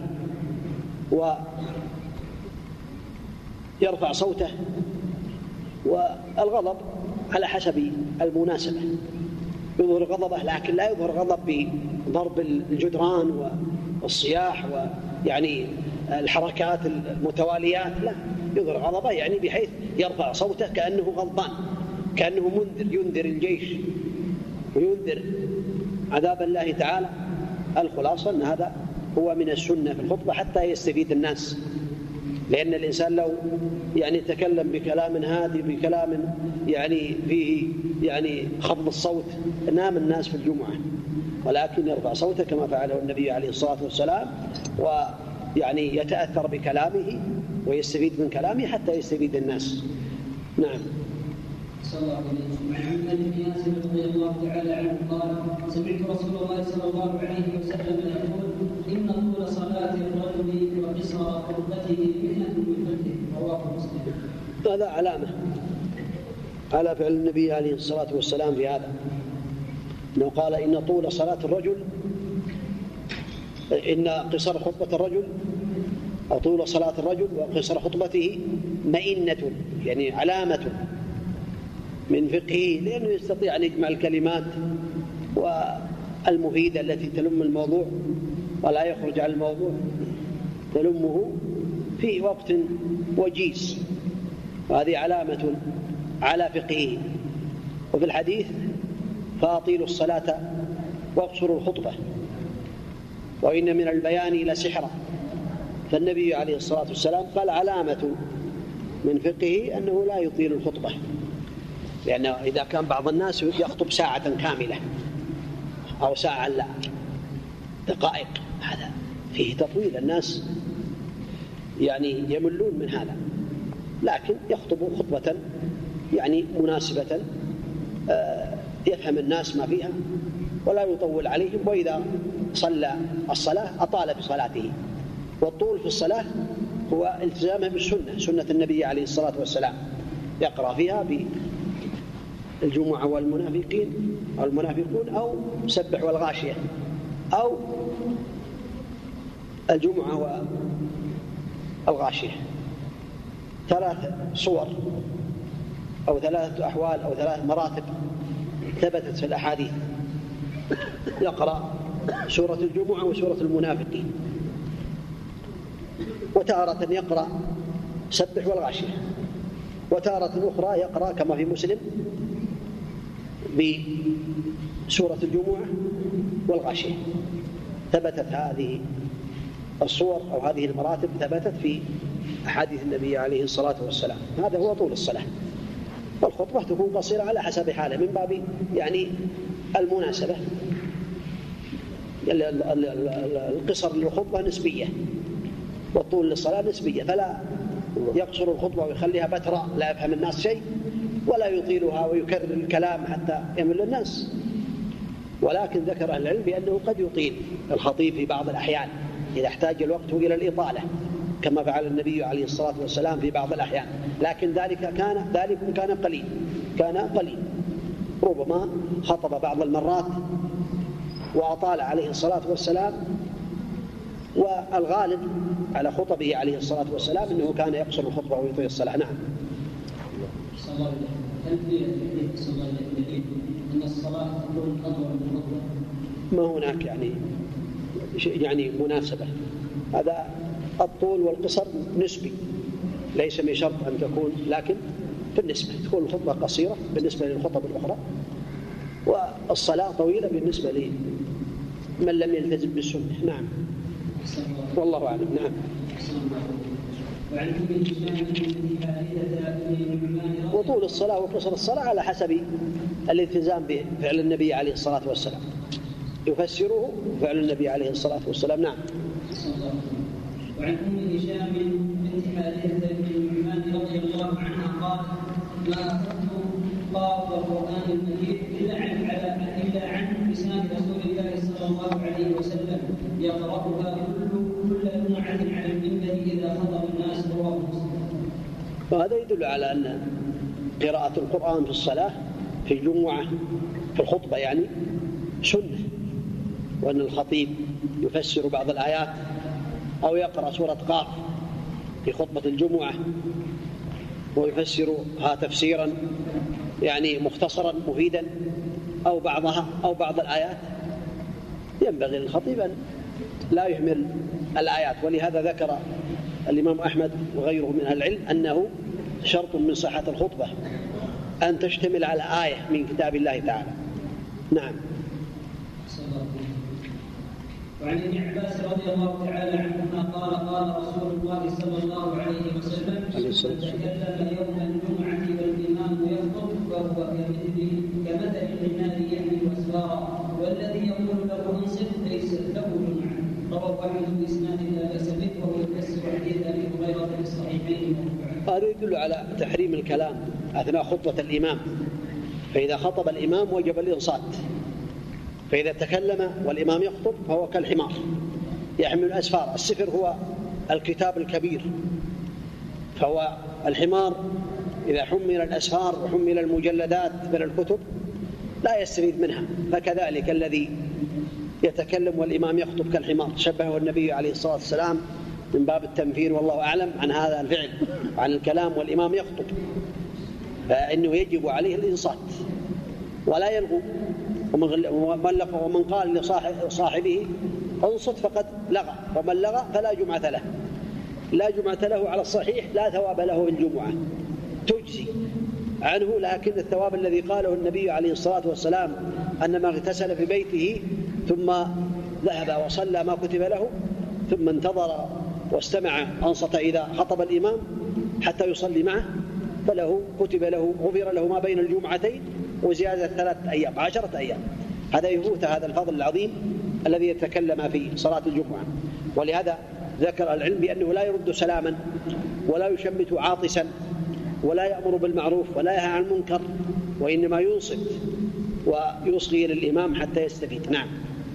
ويرفع صوته. والغضب على حسب المناسبة، يظهر غضبه لكن لا يظهر غضب بضرب الجدران والصياح ويعني الحركات المتواليات، لا، يظهر غضبه يعني بحيث يرفع صوته كأنه غضبان، كأنه منذر ينذر الجيش وينذر عذاب الله تعالى. الخلاصة أن هذا هو من السنة في الخطبة حتى يستفيد الناس لأن الإنسان لو يعني تكلم بكلام هادي بكلام يعني فيه يعني خفض الصوت نام الناس في الجمعة، ولكن يرفع صوته كما فعله النبي عليه الصلاة والسلام، ويعني يتأثر بكلامه ويستفيد من كلامه حتى يستفيد الناس. نعم. صلى الله عليه وسلم. عن ابن ياسر رضي الله تعالى عنه قال: سمعت رسول الله صلى الله عليه وسلم يقول: إن طول صلاة الرجل وقصر خطبته فتنة بفقه. رواه مسلم. هذا علامة على فعل النبي عليه الصلاة والسلام في هذا، أنه قال: إن طول صلاة الرجل إن قصر خطبة الرجل أو طول صلاة الرجل وقصر خطبته مئنة، يعني علامة من فقهه، لأنه يستطيع أن يجمع الكلمات والمفيدة التي تلم الموضوع ولا يخرج عن الموضوع، تلمه في وقت وجيز، وهذه علامة على فقهه. وفي الحديث: فأطيلوا الصلاة واقصروا الخطبة وإن من البيان لسحرا. فالنبي عليه الصلاة والسلام قال علامة من فقهه أنه لا يطيل الخطبة، لأنه إذا كان بعض الناس يخطب ساعة كاملة أو ساعة لا دقائق، هذا فيه تطويل، الناس يعني يملون من هذا، لكن يخطب خطبة يعني مناسبة يفهم الناس ما فيها ولا يطول عليهم، وإذا صلى الصلاة أطال بصلاته. والطول في الصلاة هو التزامه بالسنة، سنة النبي عليه الصلاة والسلام، يقرأ فيها بالجمعة والمنافقين أو المنافقون أو سبح والغاشية أو الجمعة والغاشية، ثلاث صور أو ثلاثة أحوال أو ثلاث مراتب ثبتت في الأحاديث. يقرأ سورة الجمعة وسورة المنافقين، وتارة يقرأ سبح والغاشية، وتارة أخرى يقرأ كما في مسلم بسورة الجمعة والغاشية. ثبتت هذه الصور أو هذه المراتب ثبتت في أحاديث النبي عليه الصلاة والسلام. هذا هو طول الصلاة. والخطبة تكون قصيرة على حسب حاله، من باب يعني المناسبة. القصر للخطبة نسبية والطول للصلاة نسبية، فلا يقصر الخطبة ويخليها بتراء لا يفهم الناس شيء، ولا يطيلها ويكرر الكلام حتى يمل الناس. ولكن ذكر أهل العلم بأنه قد يطيل الخطيب في بعض الأحيان إذا احتاج الوقت إلى الإطالة، كما فعل النبي عليه الصلاة والسلام في بعض الأحيان، لكن ذلك كان ذلك كان قليل كان قليل ربما خطب بعض المرات وأطال عليه الصلاة والسلام. والغالب على خطبه عليه الصلاة والسلام أنه كان يقصر الخطبة ويطيل الصلاة. نعم. صلى الله عليه وسلم. هل في الحديث صلى الله عليه وسلم أن الصلاة تكون أطول من الخطبة؟ ما هناك يعني يعني مناسبة. هذا الطول والقصر نسبي، ليس من شرط أن تكون، لكن في النسبة تكون الخطبة قصيرة بالنسبة للخطب الأخرى، والصلاة طويلة بالنسبة لمن لم يلتزم بالسنة. نعم. والله أعلم. نعم. وطول الصلاة وقصر الصلاة على حسب الالتزام بفعل النبي عليه الصلاة والسلام، يفسره فعل النبي عليه الصلاة والسلام. نعم. وعن أم هشام بنت حارثة بن النعمان رضي الله عنها قال: ما أخذت قاف القرآن المجيد إلا عن على إلا عن لسان رسول الله صلى الله عليه وسلم يقرأها كل كل جمعة على المنبر إذا خطب الناس. رواه مسلم. وهذا يدل على أن قراءة القرآن في الصلاة في الجمعة في الخطبة يعني سنة، وأن الخطيب يفسر بعض الآيات أو يقرأ سورة قاف في خطبة الجمعة ويفسرها تفسيرا يعني مختصرا مفيدا أو بعضها أو بعض الآيات. ينبغي للخطيب أن لا يهمل الآيات، ولهذا ذكر الإمام أحمد وغيره من أهل العلم أنه شرط من صحة الخطبة أن تشتمل على آية من كتاب الله تعالى. نعم. وعن ابن عباس رضي الله تعالى عنهما قال قال رسول الله صلى الله عليه وسلم: من تكلم يوم الجمعة والإمام يخطب فهو كمثل كمثل النار يحمل أسفارا، والذي يقول له انصت ليس له جمعة. رواه أحمد بإسناد لا بأس به، وهو يفسر حديث أبي هريرة في الصحيحين. هذا يدل على تحريم الكلام أثناء خطبة الإمام، فإذا خطب الإمام وجب الإنصات، فإذا تكلم والإمام يخطب فهو كالحمار يحمل الأسفار. السفر هو الكتاب الكبير، فهو الحمار إذا حمل الأسفار وحمل المجلدات من الكتب لا يستفيد منها، فكذلك الذي يتكلم والإمام يخطب كالحمار. شبهه النبي عليه الصلاة والسلام من باب التنفير والله أعلم عن هذا الفعل، عن الكلام والإمام يخطب، فإنه يجب عليه الإنصات ولا يلغو. ومن قال لصاحبه انصت فقد لغى، ومن لغى فلا جمعة له. لا جمعة له على الصحيح، لا ثواب له الجمعة تجزي عنه، لكن الثواب الذي قاله النبي عليه الصلاة والسلام أن من اغتسل في بيته ثم ذهب وصلى ما كتب له ثم انتظر واستمع أنصت إذا خطب الإمام حتى يصلي معه فله كتب له غفر له ما بين الجمعتين وزيادة ثلاثة أيام عشرة أيام. هذا يفوت هذا الفضل العظيم الذي يتكلم في صلاة الجمعة. ولهذا ذكر العلم بأنه لا يرد سلاما ولا يشمت عاطسا ولا يأمر بالمعروف ولا ينهى عن المنكر، وإنما ينصت ويصغي للإمام حتى يستفيد. نعم.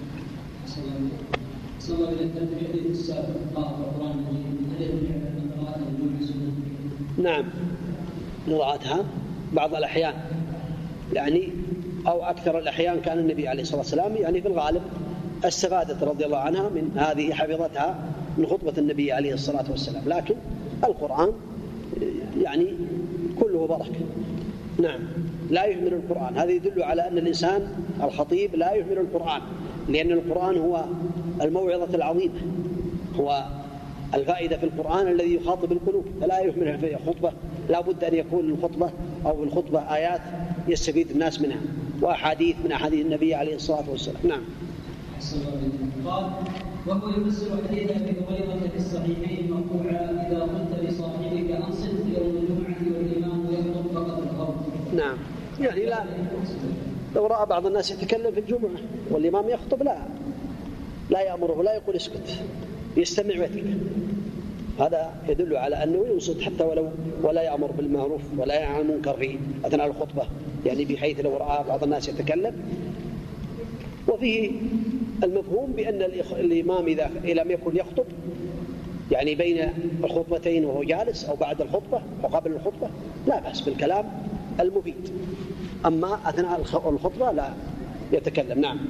نعم قراءتها بعض الأحيان يعني أو أكثر الأحيان كان النبي عليه الصلاة والسلام يعني في الغالب استفادت رضي الله عنها من هذه، حفظتها من خطبة النبي عليه الصلاة والسلام. لكن القرآن يعني كله بركة. نعم لا يهمل القرآن. هذا يدل على أن الإنسان الخطيب لا يهمل القرآن، لأن القرآن هو الموعظة العظيمة، هو الفائدة في القرآن الذي يخاطب القلوب، فلا يهمل في الخطبة. لا بد أن يكون الخطبة أو الخطبة آيات يستفيد الناس منها وأحاديث من أحاديث النبي عليه الصلاة والسلام. نعم. قال وهو يفسر حديث أبي هريرة في الصحيحين مرفوعا: إذا قلت لصاحبك أنصت يوم الجمعة والإمام يخطب فقد الغرب. نعم يعني لا لو رأى بعض الناس يتكلم في الجمعة والإمام يخطب لا لا يأمره لا يقول اسكت، يستمع ويتكلم. هذا يدل على أنه ينصت حتى ولو ولا يأمر بالمعروف ولا ينهى عن المنكر في أثناء الخطبة، يعني بحيث لو رأى بعض الناس يتكلم. وفيه المفهوم بأن الإمام إذا لم يكن يخطب يعني بين الخطبتين وهو جالس أو بعد الخطبة وقبل الخطبة لا بأس بالكلام المفيد، أما أثناء الخطبة لا يتكلم. نعم.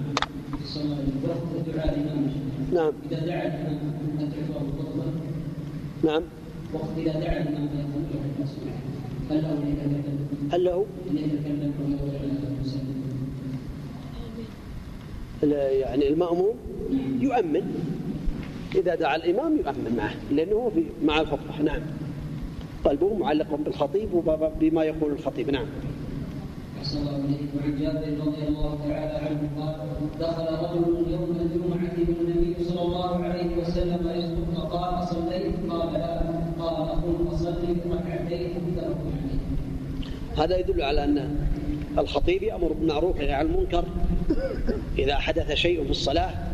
نعم. إذا دعا الإمام أن تحفظ الخطبة. نعم. وقت إذا دعا الإمام أن يتكلم هل له أن يتكلم؟ هل له أن يتكلم يعني المأموم يؤمن إذا دعا الإمام يؤمن معه لأنه في مع الخطبة. نعم. قلبه معلق بالخطيب وبما يقول الخطيب. نعم. أحسن الله إليك. وعن جابر رضي الله تعالى عنه قال: دخل رجل يوم الجمعة والنبي صلى الله عليه وسلم يخطب فقال: أصليت؟ قال: لا. قال: أقول أصلي ركعتين متفق عليه. هذا يدل على أن الخطيب يأمر بالمعروف وينهى عن المنكر إذا حدث شيء في الصلاة